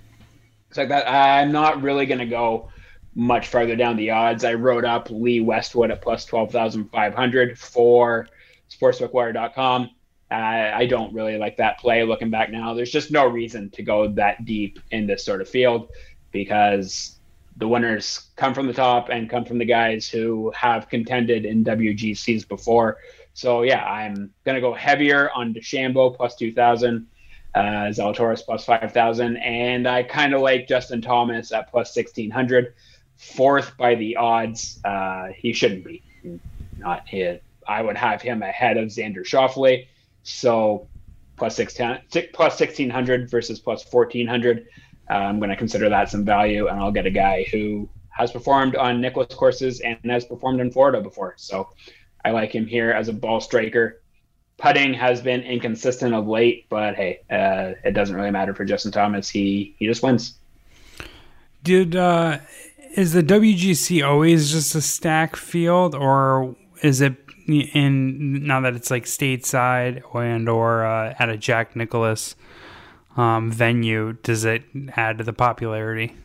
It's like that. I'm not really going to go much farther down the odds. I wrote up Lee Westwood at plus twelve thousand five hundred for sportsbook wire dot com. Uh, I don't really like that play looking back now. There's just no reason to go that deep in this sort of field because the winners come from the top and come from the guys who have contended in W G Cs before. So yeah, I'm going to go heavier on DeChambeau plus two thousand, uh, Zalatoris plus five thousand, and I kind of like Justin Thomas at plus sixteen hundred. Fourth by the odds. Uh, he shouldn't be. Not hit. I would have him ahead of Xander Schauffele. So plus sixteen, plus sixteen hundred versus plus fourteen hundred. Uh, I'm going to consider that some value, and I'll get a guy who has performed on Nicklaus courses and has performed in Florida before. So I like him here as a ball striker. Putting has been inconsistent of late, but hey, uh, it doesn't really matter for Justin Thomas. He he just wins. Did uh, is the W G C always just a stack field, or is it in now that it's like stateside and or uh, at a Jack Nicklaus um, venue? Does it add to the popularity?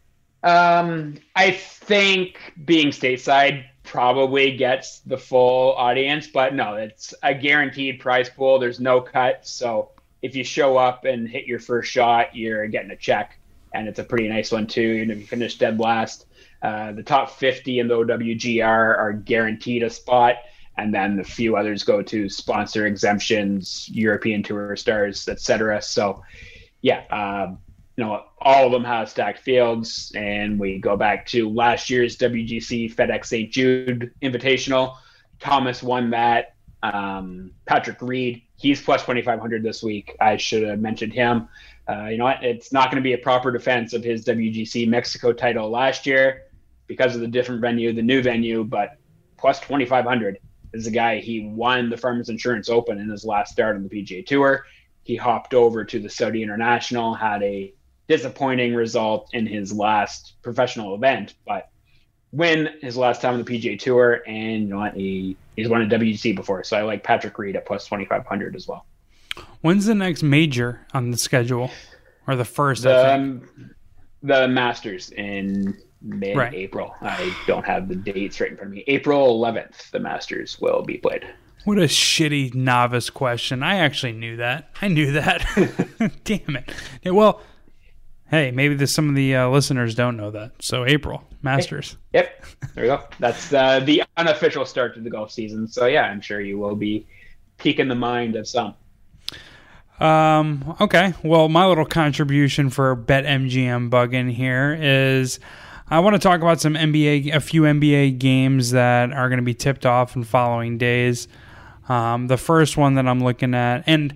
Um, I think being stateside probably gets the full audience, but no, it's a guaranteed prize pool. There's no cut. So if you show up and hit your first shot, you're getting a check, and it's a pretty nice one too. Even if you finish dead last, uh, the top fifty in the O W G R are guaranteed a spot. And then a few others go to sponsor exemptions, European Tour stars, et cetera. So yeah, um, you know, all of them have stacked fields, and we go back to last year's W G C FedEx Saint Jude Invitational. Thomas won that. Um, Patrick Reed, he's plus twenty-five hundred this week. I should have mentioned him. Uh, you know what? It's not going to be a proper defense of his W G C Mexico title last year because of the different venue, the new venue, but plus twenty-five hundred is a guy. He won the Farmers Insurance Open in his last start on the P G A Tour. He hopped over to the Saudi International, had a disappointing result in his last professional event, but win his last time on the P G A Tour, and you know what? He, he's won a W G C before, so I like Patrick Reed at plus twenty-five hundred as well. When's the next major on the schedule? Or the first, the, I think? The Masters in mid-April. Right. I don't have the dates right in front of me. April eleventh, the Masters will be played. What a shitty novice question. I actually knew that. I knew that. Damn it. Yeah, well, hey, maybe the, some of the uh, listeners don't know that. So April, Masters. Hey. Yep, there we go. That's uh, the unofficial start to the golf season. So yeah, I'm sure you will be piquing the mind of some. Um, okay, well, my little contribution for BetMGM Buggin here is I want to talk about some N B A, a few N B A games that are going to be tipped off in following days. Um, the first one that I'm looking at, and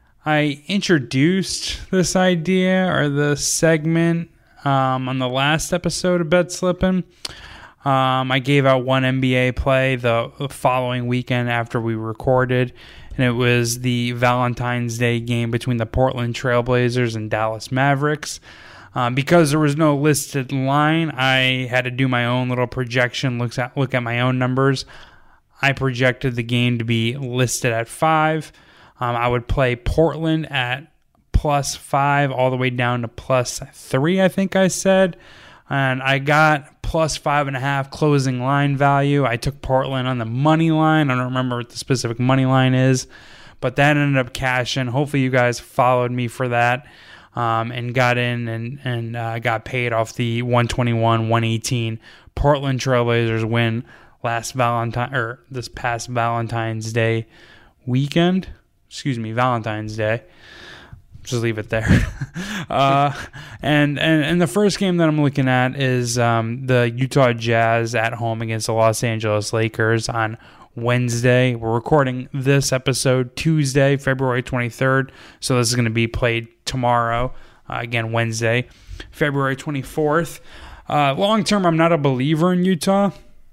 I introduced this idea or the segment um, on the last episode of Bet Slippin'. Um, I gave out one N B A play the following weekend after we recorded, and it was the Valentine's Day game between the Portland Trailblazers and Dallas Mavericks. Um, because there was no listed line, I had to do my own little projection, look at, look at my own numbers. I projected the game to be listed at five. Um, I would play Portland at plus five all the way down to plus three, I think I said. And I got plus five and a half closing line value. I took Portland on the money line. I don't remember what the specific money line is, but that ended up cashing. Hopefully you guys followed me for that um, and got in and, and uh, got paid off the one twenty-one one eighteen Portland Trailblazers win last Valentine or this past Valentine's Day weekend. Excuse me, Valentine's Day. Just leave it there. uh, and, and and the first game that I'm looking at is um, the Utah Jazz at home against the Los Angeles Lakers on Wednesday. We're recording this episode Tuesday, February twenty-third. So this is going to be played tomorrow. Uh, again, Wednesday, February twenty-fourth. Uh, long term, I'm not a believer in Utah.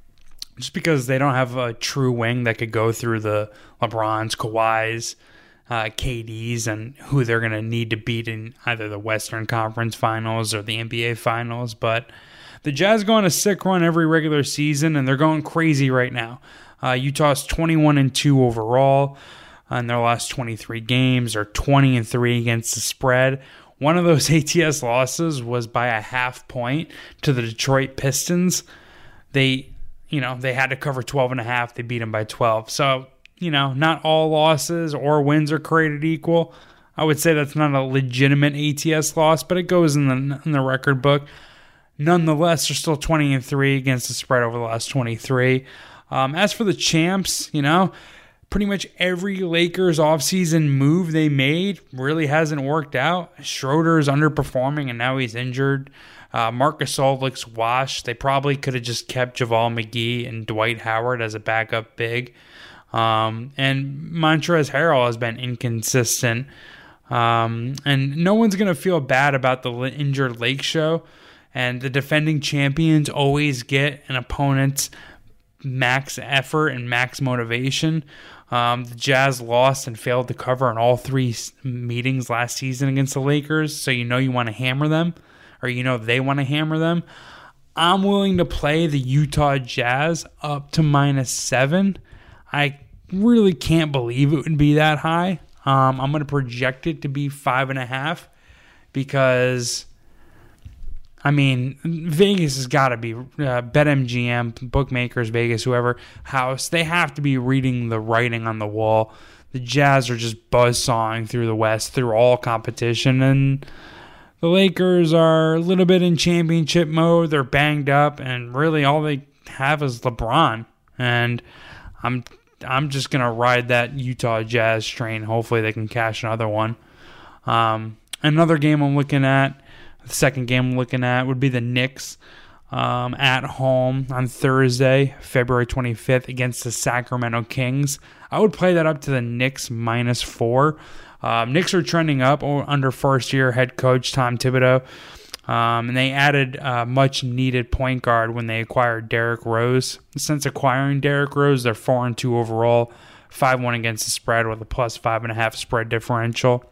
Just because they don't have a true wing that could go through the LeBrons, Kawhis, Uh, K Ds, and who they're going to need to beat in either the Western Conference Finals or the N B A Finals. But the Jazz go on a sick run every regular season, and they're going crazy right now. Uh, Utah's twenty-one and two overall in their last twenty-three games, or twenty and three against the spread. One of those A T S losses was by a half point to the Detroit Pistons. They, you know, they had to cover twelve and a half. They beat them by twelve. So, you know, not all losses or wins are created equal. I would say that's not a legitimate A T S loss, but it goes in the in the record book. Nonetheless, they're still twenty and three against the spread over the last twenty-three. Um, as for the champs, you know, pretty much every Lakers offseason move they made really hasn't worked out. Schroeder's underperforming, and now he's injured. Uh, Marc Gasol looks washed. They probably could have just kept JaVale McGee and Dwight Howard as a backup big. Um, and Montrezl Harrell has been inconsistent. Um, and no one's going to feel bad about the injured Lake show. And the defending champions always get an opponent's max effort and max motivation. Um, the Jazz lost and failed to cover in all three meetings last season against the Lakers. So you know you want to hammer them, or you know they want to hammer them. I'm willing to play the Utah Jazz up to minus seven. I really can't believe it would be that high. Um, I'm going to project it to be five and a half because, I mean, Vegas has got to be, uh, BetMGM, bookmakers, Vegas, whoever, house, they have to be reading the writing on the wall. The Jazz are just buzzsawing through the West, through all competition, and the Lakers are a little bit in championship mode. They're banged up, and really all they have is LeBron. And I'm I'm just going to ride that Utah Jazz train. Hopefully they can cash another one. Um, another game I'm looking at, the second game I'm looking at would be the Knicks um, at home on Thursday, February twenty-fifth against the Sacramento Kings. I would play that up to the Knicks minus four. Um, Knicks are trending up under first-year head coach Tom Thibodeau. Um, and they added a much-needed point guard when they acquired Derrick Rose. Since acquiring Derrick Rose, they're four and two overall, five one against the spread with a plus five point five spread differential.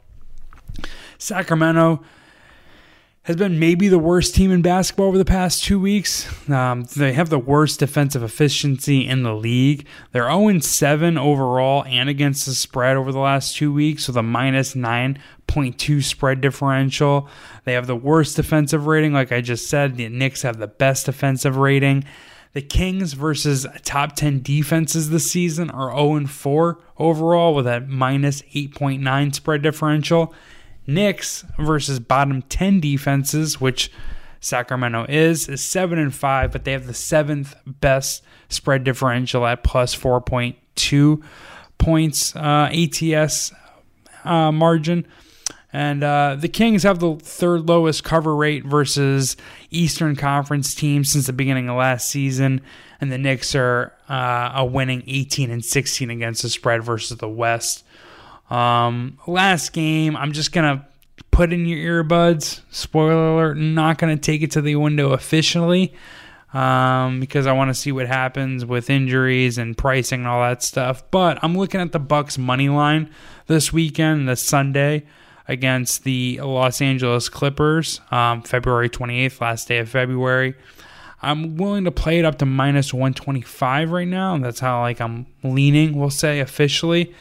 Sacramento has been maybe the worst team in basketball over the past two weeks. Um, they have the worst defensive efficiency in the league. They're oh and seven overall and against the spread over the last two weeks with a minus nine point two spread differential. They have the worst defensive rating. Like I just said, the Knicks have the best defensive rating. The Kings versus top ten defenses this season are oh and four overall with a minus eight point nine spread differential. Knicks versus bottom ten defenses, which Sacramento is, is seven and five, but they have the seventh best spread differential at plus four point two points uh, A T S uh, margin. And uh, the Kings have the third lowest cover rate versus Eastern Conference teams since the beginning of last season. And the Knicks are uh, a winning eighteen and sixteen against the spread versus the West. Um, last game, I'm just going to put in your earbuds. Spoiler alert, not going to take it to the window officially um, because I want to see what happens with injuries and pricing and all that stuff. But I'm looking at the Bucks money line this weekend, this Sunday, against the Los Angeles Clippers, um, February twenty-eighth, last day of February. I'm willing to play it up to minus one twenty-five right now. That's how like I'm leaning, we'll say, officially.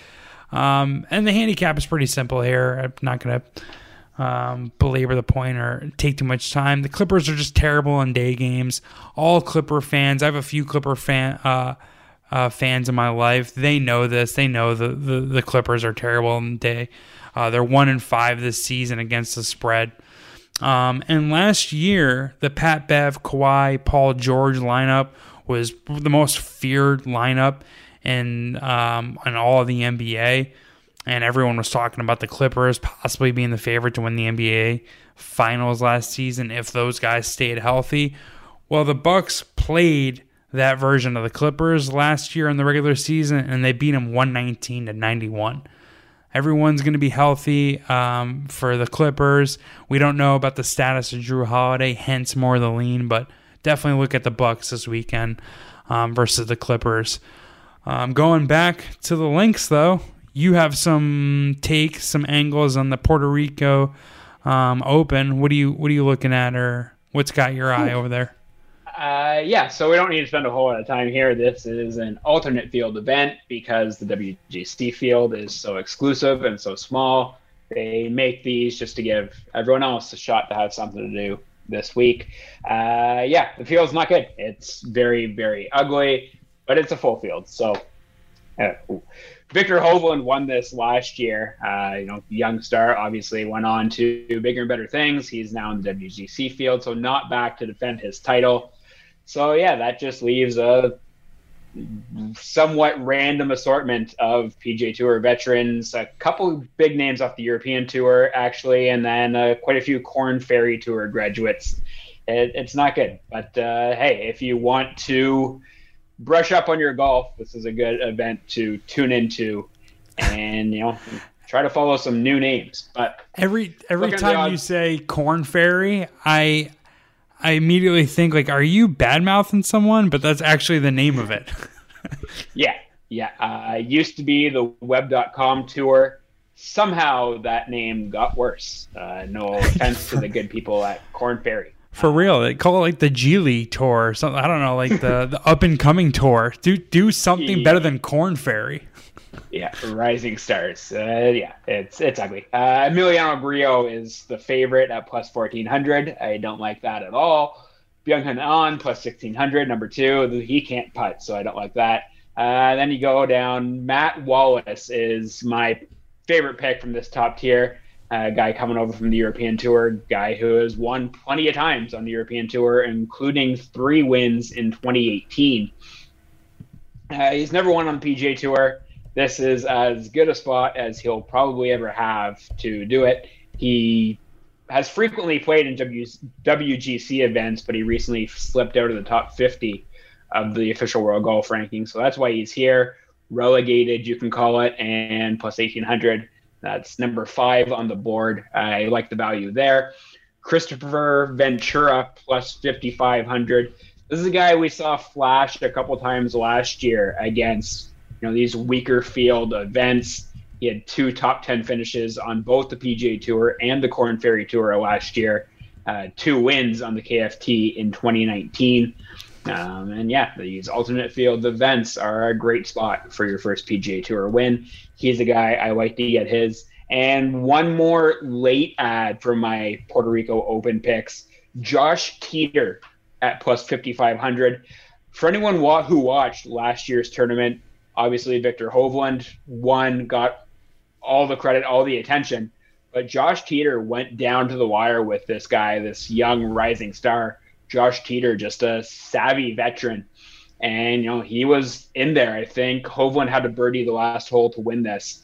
Um, and the handicap is pretty simple here. I'm not going to um, belabor the point or take too much time. The Clippers are just terrible in day games. All Clipper fans, I have a few Clipper fan uh, uh, fans in my life. They know this. They know the, the, the Clippers are terrible in day. Uh, they're one and five this season against the spread. Um, and last year, the Pat Bev, Kawhi, Paul George lineup was the most feared lineup in um, in all of the N B A. And everyone was talking about the Clippers possibly being the favorite to win the N B A Finals last season if those guys stayed healthy. Well, the Bucks played that version of the Clippers last year in the regular season, and they beat them one nineteen to ninety-one. Everyone's going to be healthy um, for the Clippers. We don't know about the status of Jrue Holiday, hence more the lean, but definitely look at the Bucks this weekend um, versus the Clippers. Um, going back to the links, though, you have some takes, some angles on the Puerto Rico um, Open. What are you What are you looking at, or what's got your eye over there? Uh, yeah, so we don't need to spend a whole lot of time here. This is an alternate field event because the W G C field is so exclusive and so small. They make these just to give everyone else a shot to have something to do this week. Uh, yeah, the field's not good. It's very, very ugly, but it's a full field. So uh, Victor Hovland won this last year. Uh, you know, young star, obviously went on to do bigger and better things. He's now in the W G C field, so not back to defend his title. So, yeah, that just leaves a somewhat random assortment of P G A Tour veterans, a couple big names off the European Tour, actually, and then uh, quite a few Korn Ferry Tour graduates. It, it's not good. But, uh, hey, if you want to brush up on your golf, this is a good event to tune into and, you know, try to follow some new names. But every every time you say Korn Ferry, I – I immediately think, like, are you bad-mouthing someone? But that's actually the name of it. yeah, yeah. Uh, it used to be the web dot com tour. Somehow that name got worse. Uh, no offense to the good people at Korn Ferry. For real, they call it, like, the G League tour or something. I don't know, like the, the up-and-coming tour. Do, do something yeah. better than Korn Ferry. Yeah, Rising Stars. Uh, yeah, it's it's ugly. Uh, Emiliano Grillo is the favorite at plus fourteen hundred. I don't like that at all. Byung-Hun An plus sixteen hundred, number two. He can't putt, so I don't like that. Uh, then you go down. Matt Wallace is my favorite pick from this top tier. A uh, guy coming over from the European Tour, guy who has won plenty of times on the European Tour, including three wins in twenty eighteen. Uh, he's never won on the P G A Tour. This is as good a spot as he'll probably ever have to do it. He has frequently played in w, W G C events, but he recently slipped out of the top fifty of the official world golf ranking. So that's why he's here. Relegated, you can call it, and plus eighteen hundred. That's number five on the board. I like the value there. Christopher Ventura plus fifty-five hundred. This is a guy we saw flash a couple times last year against, you know, these weaker field events. He had two top ten finishes on both the P G A Tour and the Korn Ferry Tour last year. Uh, two wins on the K F T in twenty nineteen. Um, and yeah, these alternate field events are a great spot for your first P G A Tour win. He's a guy I like to get his. And one more late ad for my Puerto Rico Open picks. Josh Teeter at plus fifty-five hundred. For anyone wa- who watched last year's tournament, obviously Victor Hovland won, got all the credit, all the attention. But Josh Teeter went down to the wire with this guy, this young rising star. Josh Teeter, just a savvy veteran. And, you know, he was in there, I think. Hovland had to birdie the last hole to win this.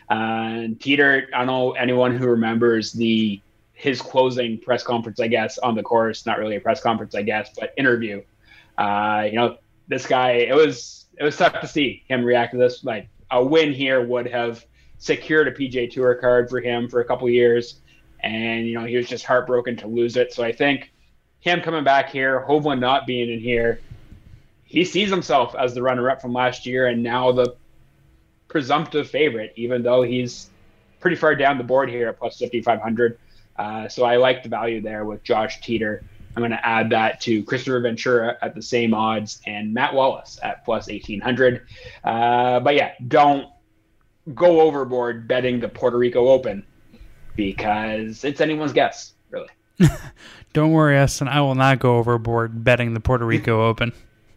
Uh, and Teeter, I don't know anyone who remembers the his closing press conference, I guess, on the course, not really a press conference, I guess, but interview. Uh, you know, this guy, it was it was tough to see him react to this. Like, a win here would have secured a P G A Tour card for him for a couple of years. And, you know, he was just heartbroken to lose it. So I think him coming back here, Hovland not being in here, he sees himself as the runner-up from last year and now the presumptive favorite, even though he's pretty far down the board here at plus fifty-five hundred. Uh, so I like the value there with Josh Teeter. I'm going to add that to Christopher Ventura at the same odds and Matt Wallace at plus eighteen hundred. Uh, but yeah, don't go overboard betting the Puerto Rico Open because it's anyone's guess, really. Don't worry, Eston. I will not go overboard betting the Puerto Rico Open.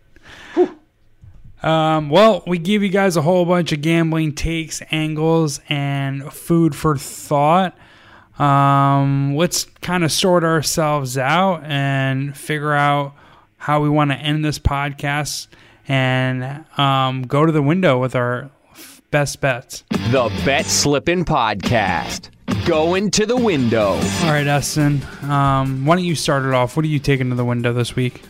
Um, well, we give you guys a whole bunch of gambling takes, angles, and food for thought. Um, let's kind of sort ourselves out and figure out how we want to end this podcast and um, go to the window with our best bets. The Bet Slippin' Podcast. Going to the window. All right, Eston. Um, why don't you start it off? What are you taking to the window this week?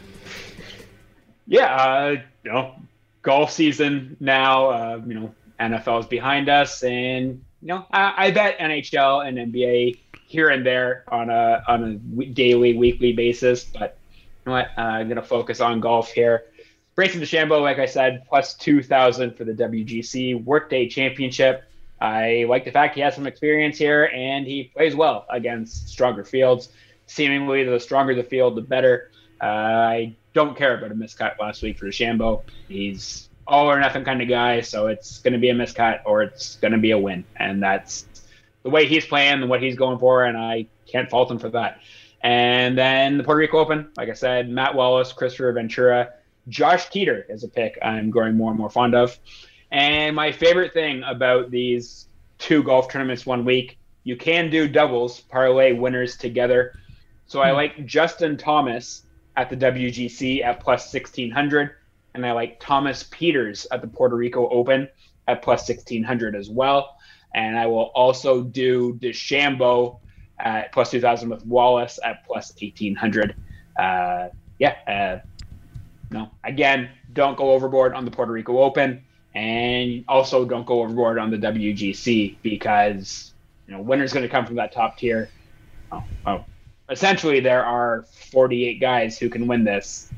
Yeah, uh, you know, golf season now. Uh, you know, N F L is behind us, and you know, I, I bet N H L and N B A here and there on a on a daily, weekly basis. But you know what? Uh, I'm gonna focus on golf here. Bryson DeChambeau, like I said, plus two thousand for the W G C Workday Championship. I like the fact he has some experience here, and he plays well against stronger fields. Seemingly, the stronger the field, the better. Uh, I don't care about a miscut last week for DeChambeau. He's all or nothing kind of guy, so it's going to be a miscut or it's going to be a win. And that's the way he's playing and what he's going for, and I can't fault him for that. And then the Puerto Rico Open, like I said, Matt Wallace, Christopher Ventura, Josh Teeter is a pick I'm growing more and more fond of. And my favorite thing about these two golf tournaments one week, you can do doubles, parlay winners together. So I like Justin Thomas at the W G C at plus sixteen hundred, and I like Thomas Peters at the Puerto Rico Open at plus sixteen hundred as well. And I will also do DeChambeau at plus two thousand with Wallace at plus eighteen hundred. Uh, yeah, uh, no, again, don't go overboard on the Puerto Rico Open. And also don't go overboard on the W G C because, you know, winner's going to come from that top tier. Oh, oh. Essentially, there are forty-eight guys who can win this.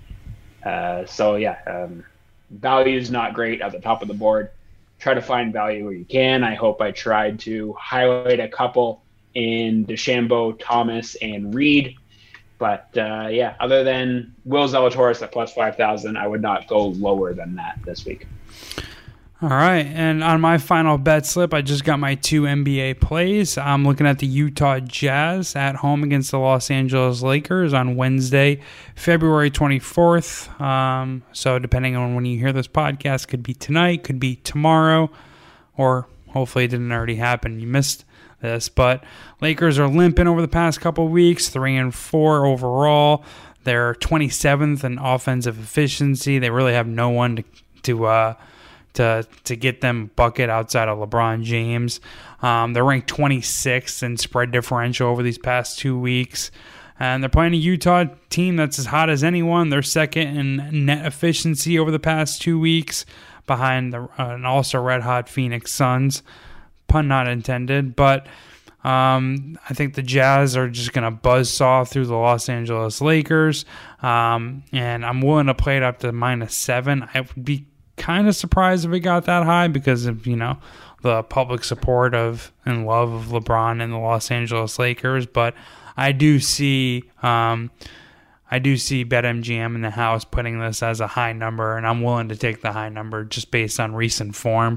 Uh, so, yeah, um, value's not great at the top of the board. Try to find value where you can. I hope I tried to highlight a couple in DeChambeau, Thomas, and Reed. But, uh, yeah, other than Will Zalatoris at plus five thousand, I would not go lower than that this week. All right, and on my final bet slip, I just got my two N B A plays. I'm looking at the Utah Jazz at home against the Los Angeles Lakers on Wednesday, February twenty-fourth. Um, so depending on when you hear this podcast, could be tonight, could be tomorrow, or hopefully it didn't already happen. You missed this, but Lakers are limping over the past couple weeks, three and four overall. They're twenty-seventh in offensive efficiency. They really have no one to to uh, to to get them bucket outside of LeBron James. Um, they're ranked twenty-sixth in spread differential over these past two weeks. And they're playing a Utah team that's as hot as anyone. They're second in net efficiency over the past two weeks behind the, uh, an also red-hot Phoenix Suns. Pun not intended. But um, I think the Jazz are just going to buzzsaw through the Los Angeles Lakers. Um, and I'm willing to play it up to minus seven. I would be kind of surprised if it got that high because of, you know, the public support of and love of LeBron and the Los Angeles Lakers. But I do see um, I do see BetMGM in the house putting this as a high number, and I'm willing to take the high number just based on recent form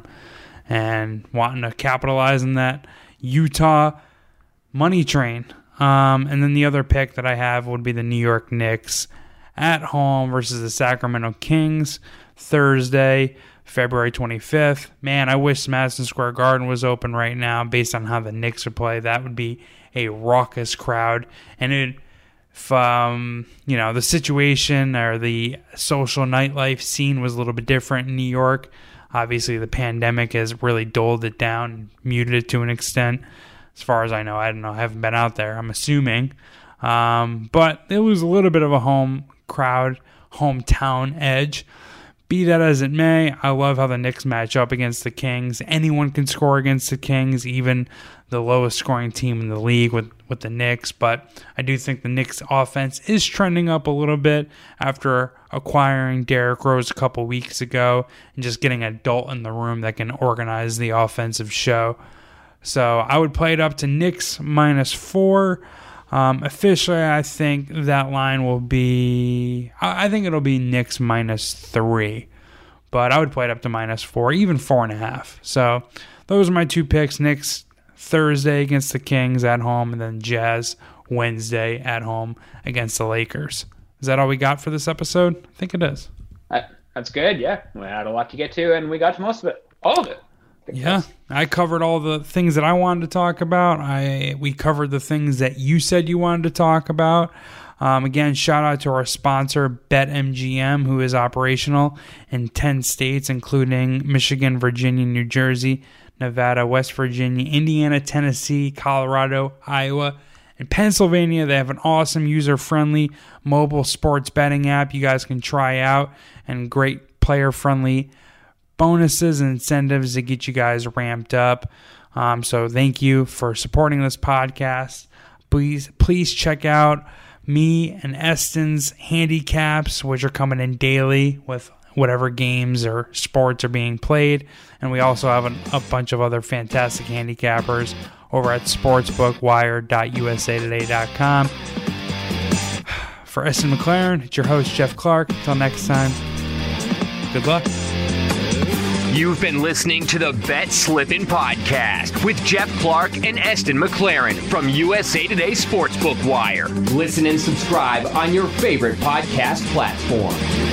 and wanting to capitalize on that Utah money train. Um, and then the other pick that I have would be the New York Knicks at home versus the Sacramento Kings. Thursday, February twenty-fifth. Man, I wish Madison Square Garden was open right now based on how the Knicks are playing. That would be a raucous crowd. And it, if, um, you know, the situation or the social nightlife scene was a little bit different in New York, Obviously, the pandemic has really dulled it down, muted it to an extent. As far as I know, I don't know. I haven't been out there. I'm assuming. Um, but it was a little bit of a home crowd, hometown edge. Be that as it may, I love how the Knicks match up against the Kings. Anyone can score against the Kings, even the lowest scoring team in the league with, with the Knicks. But I do think the Knicks offense is trending up a little bit after acquiring Derrick Rose a couple weeks ago and just getting an adult in the room that can organize the offensive show. So I would play it up to Knicks minus four. Um, officially, I think that line will be, I think it'll be Knicks minus three, but I would play it up to minus four, even four and a half. So those are my two picks. Knicks Thursday against the Kings at home, and then Jazz Wednesday at home against the Lakers. Is that all we got for this episode? I think it is. That's good. Yeah. We had a lot to get to, and we got to most of it. All of it. Yeah, I covered all the things that I wanted to talk about. I we covered the things that you said you wanted to talk about. Um, again, shout out to our sponsor, BetMGM, who is operational in ten states, including Michigan, Virginia, New Jersey, Nevada, West Virginia, Indiana, Tennessee, Colorado, Iowa, and Pennsylvania. They have an awesome, user-friendly mobile sports betting app you guys can try out, and great player-friendly bonuses and incentives to get you guys ramped up. Um, so thank you for supporting this podcast. Please, please check out me and Eston's handicaps, which are coming in daily with whatever games or sports are being played. And we also have an, a bunch of other fantastic handicappers over at sportsbook wire dot u s a today dot com. For Eston McLaren, it's your host, Jeff Clark. Until next time, good luck. You've been listening to the Bet Slippin' Podcast with Jeff Clark and Eston McLaren from U S A Today Sportsbook Wire. Listen and subscribe on your favorite podcast platform.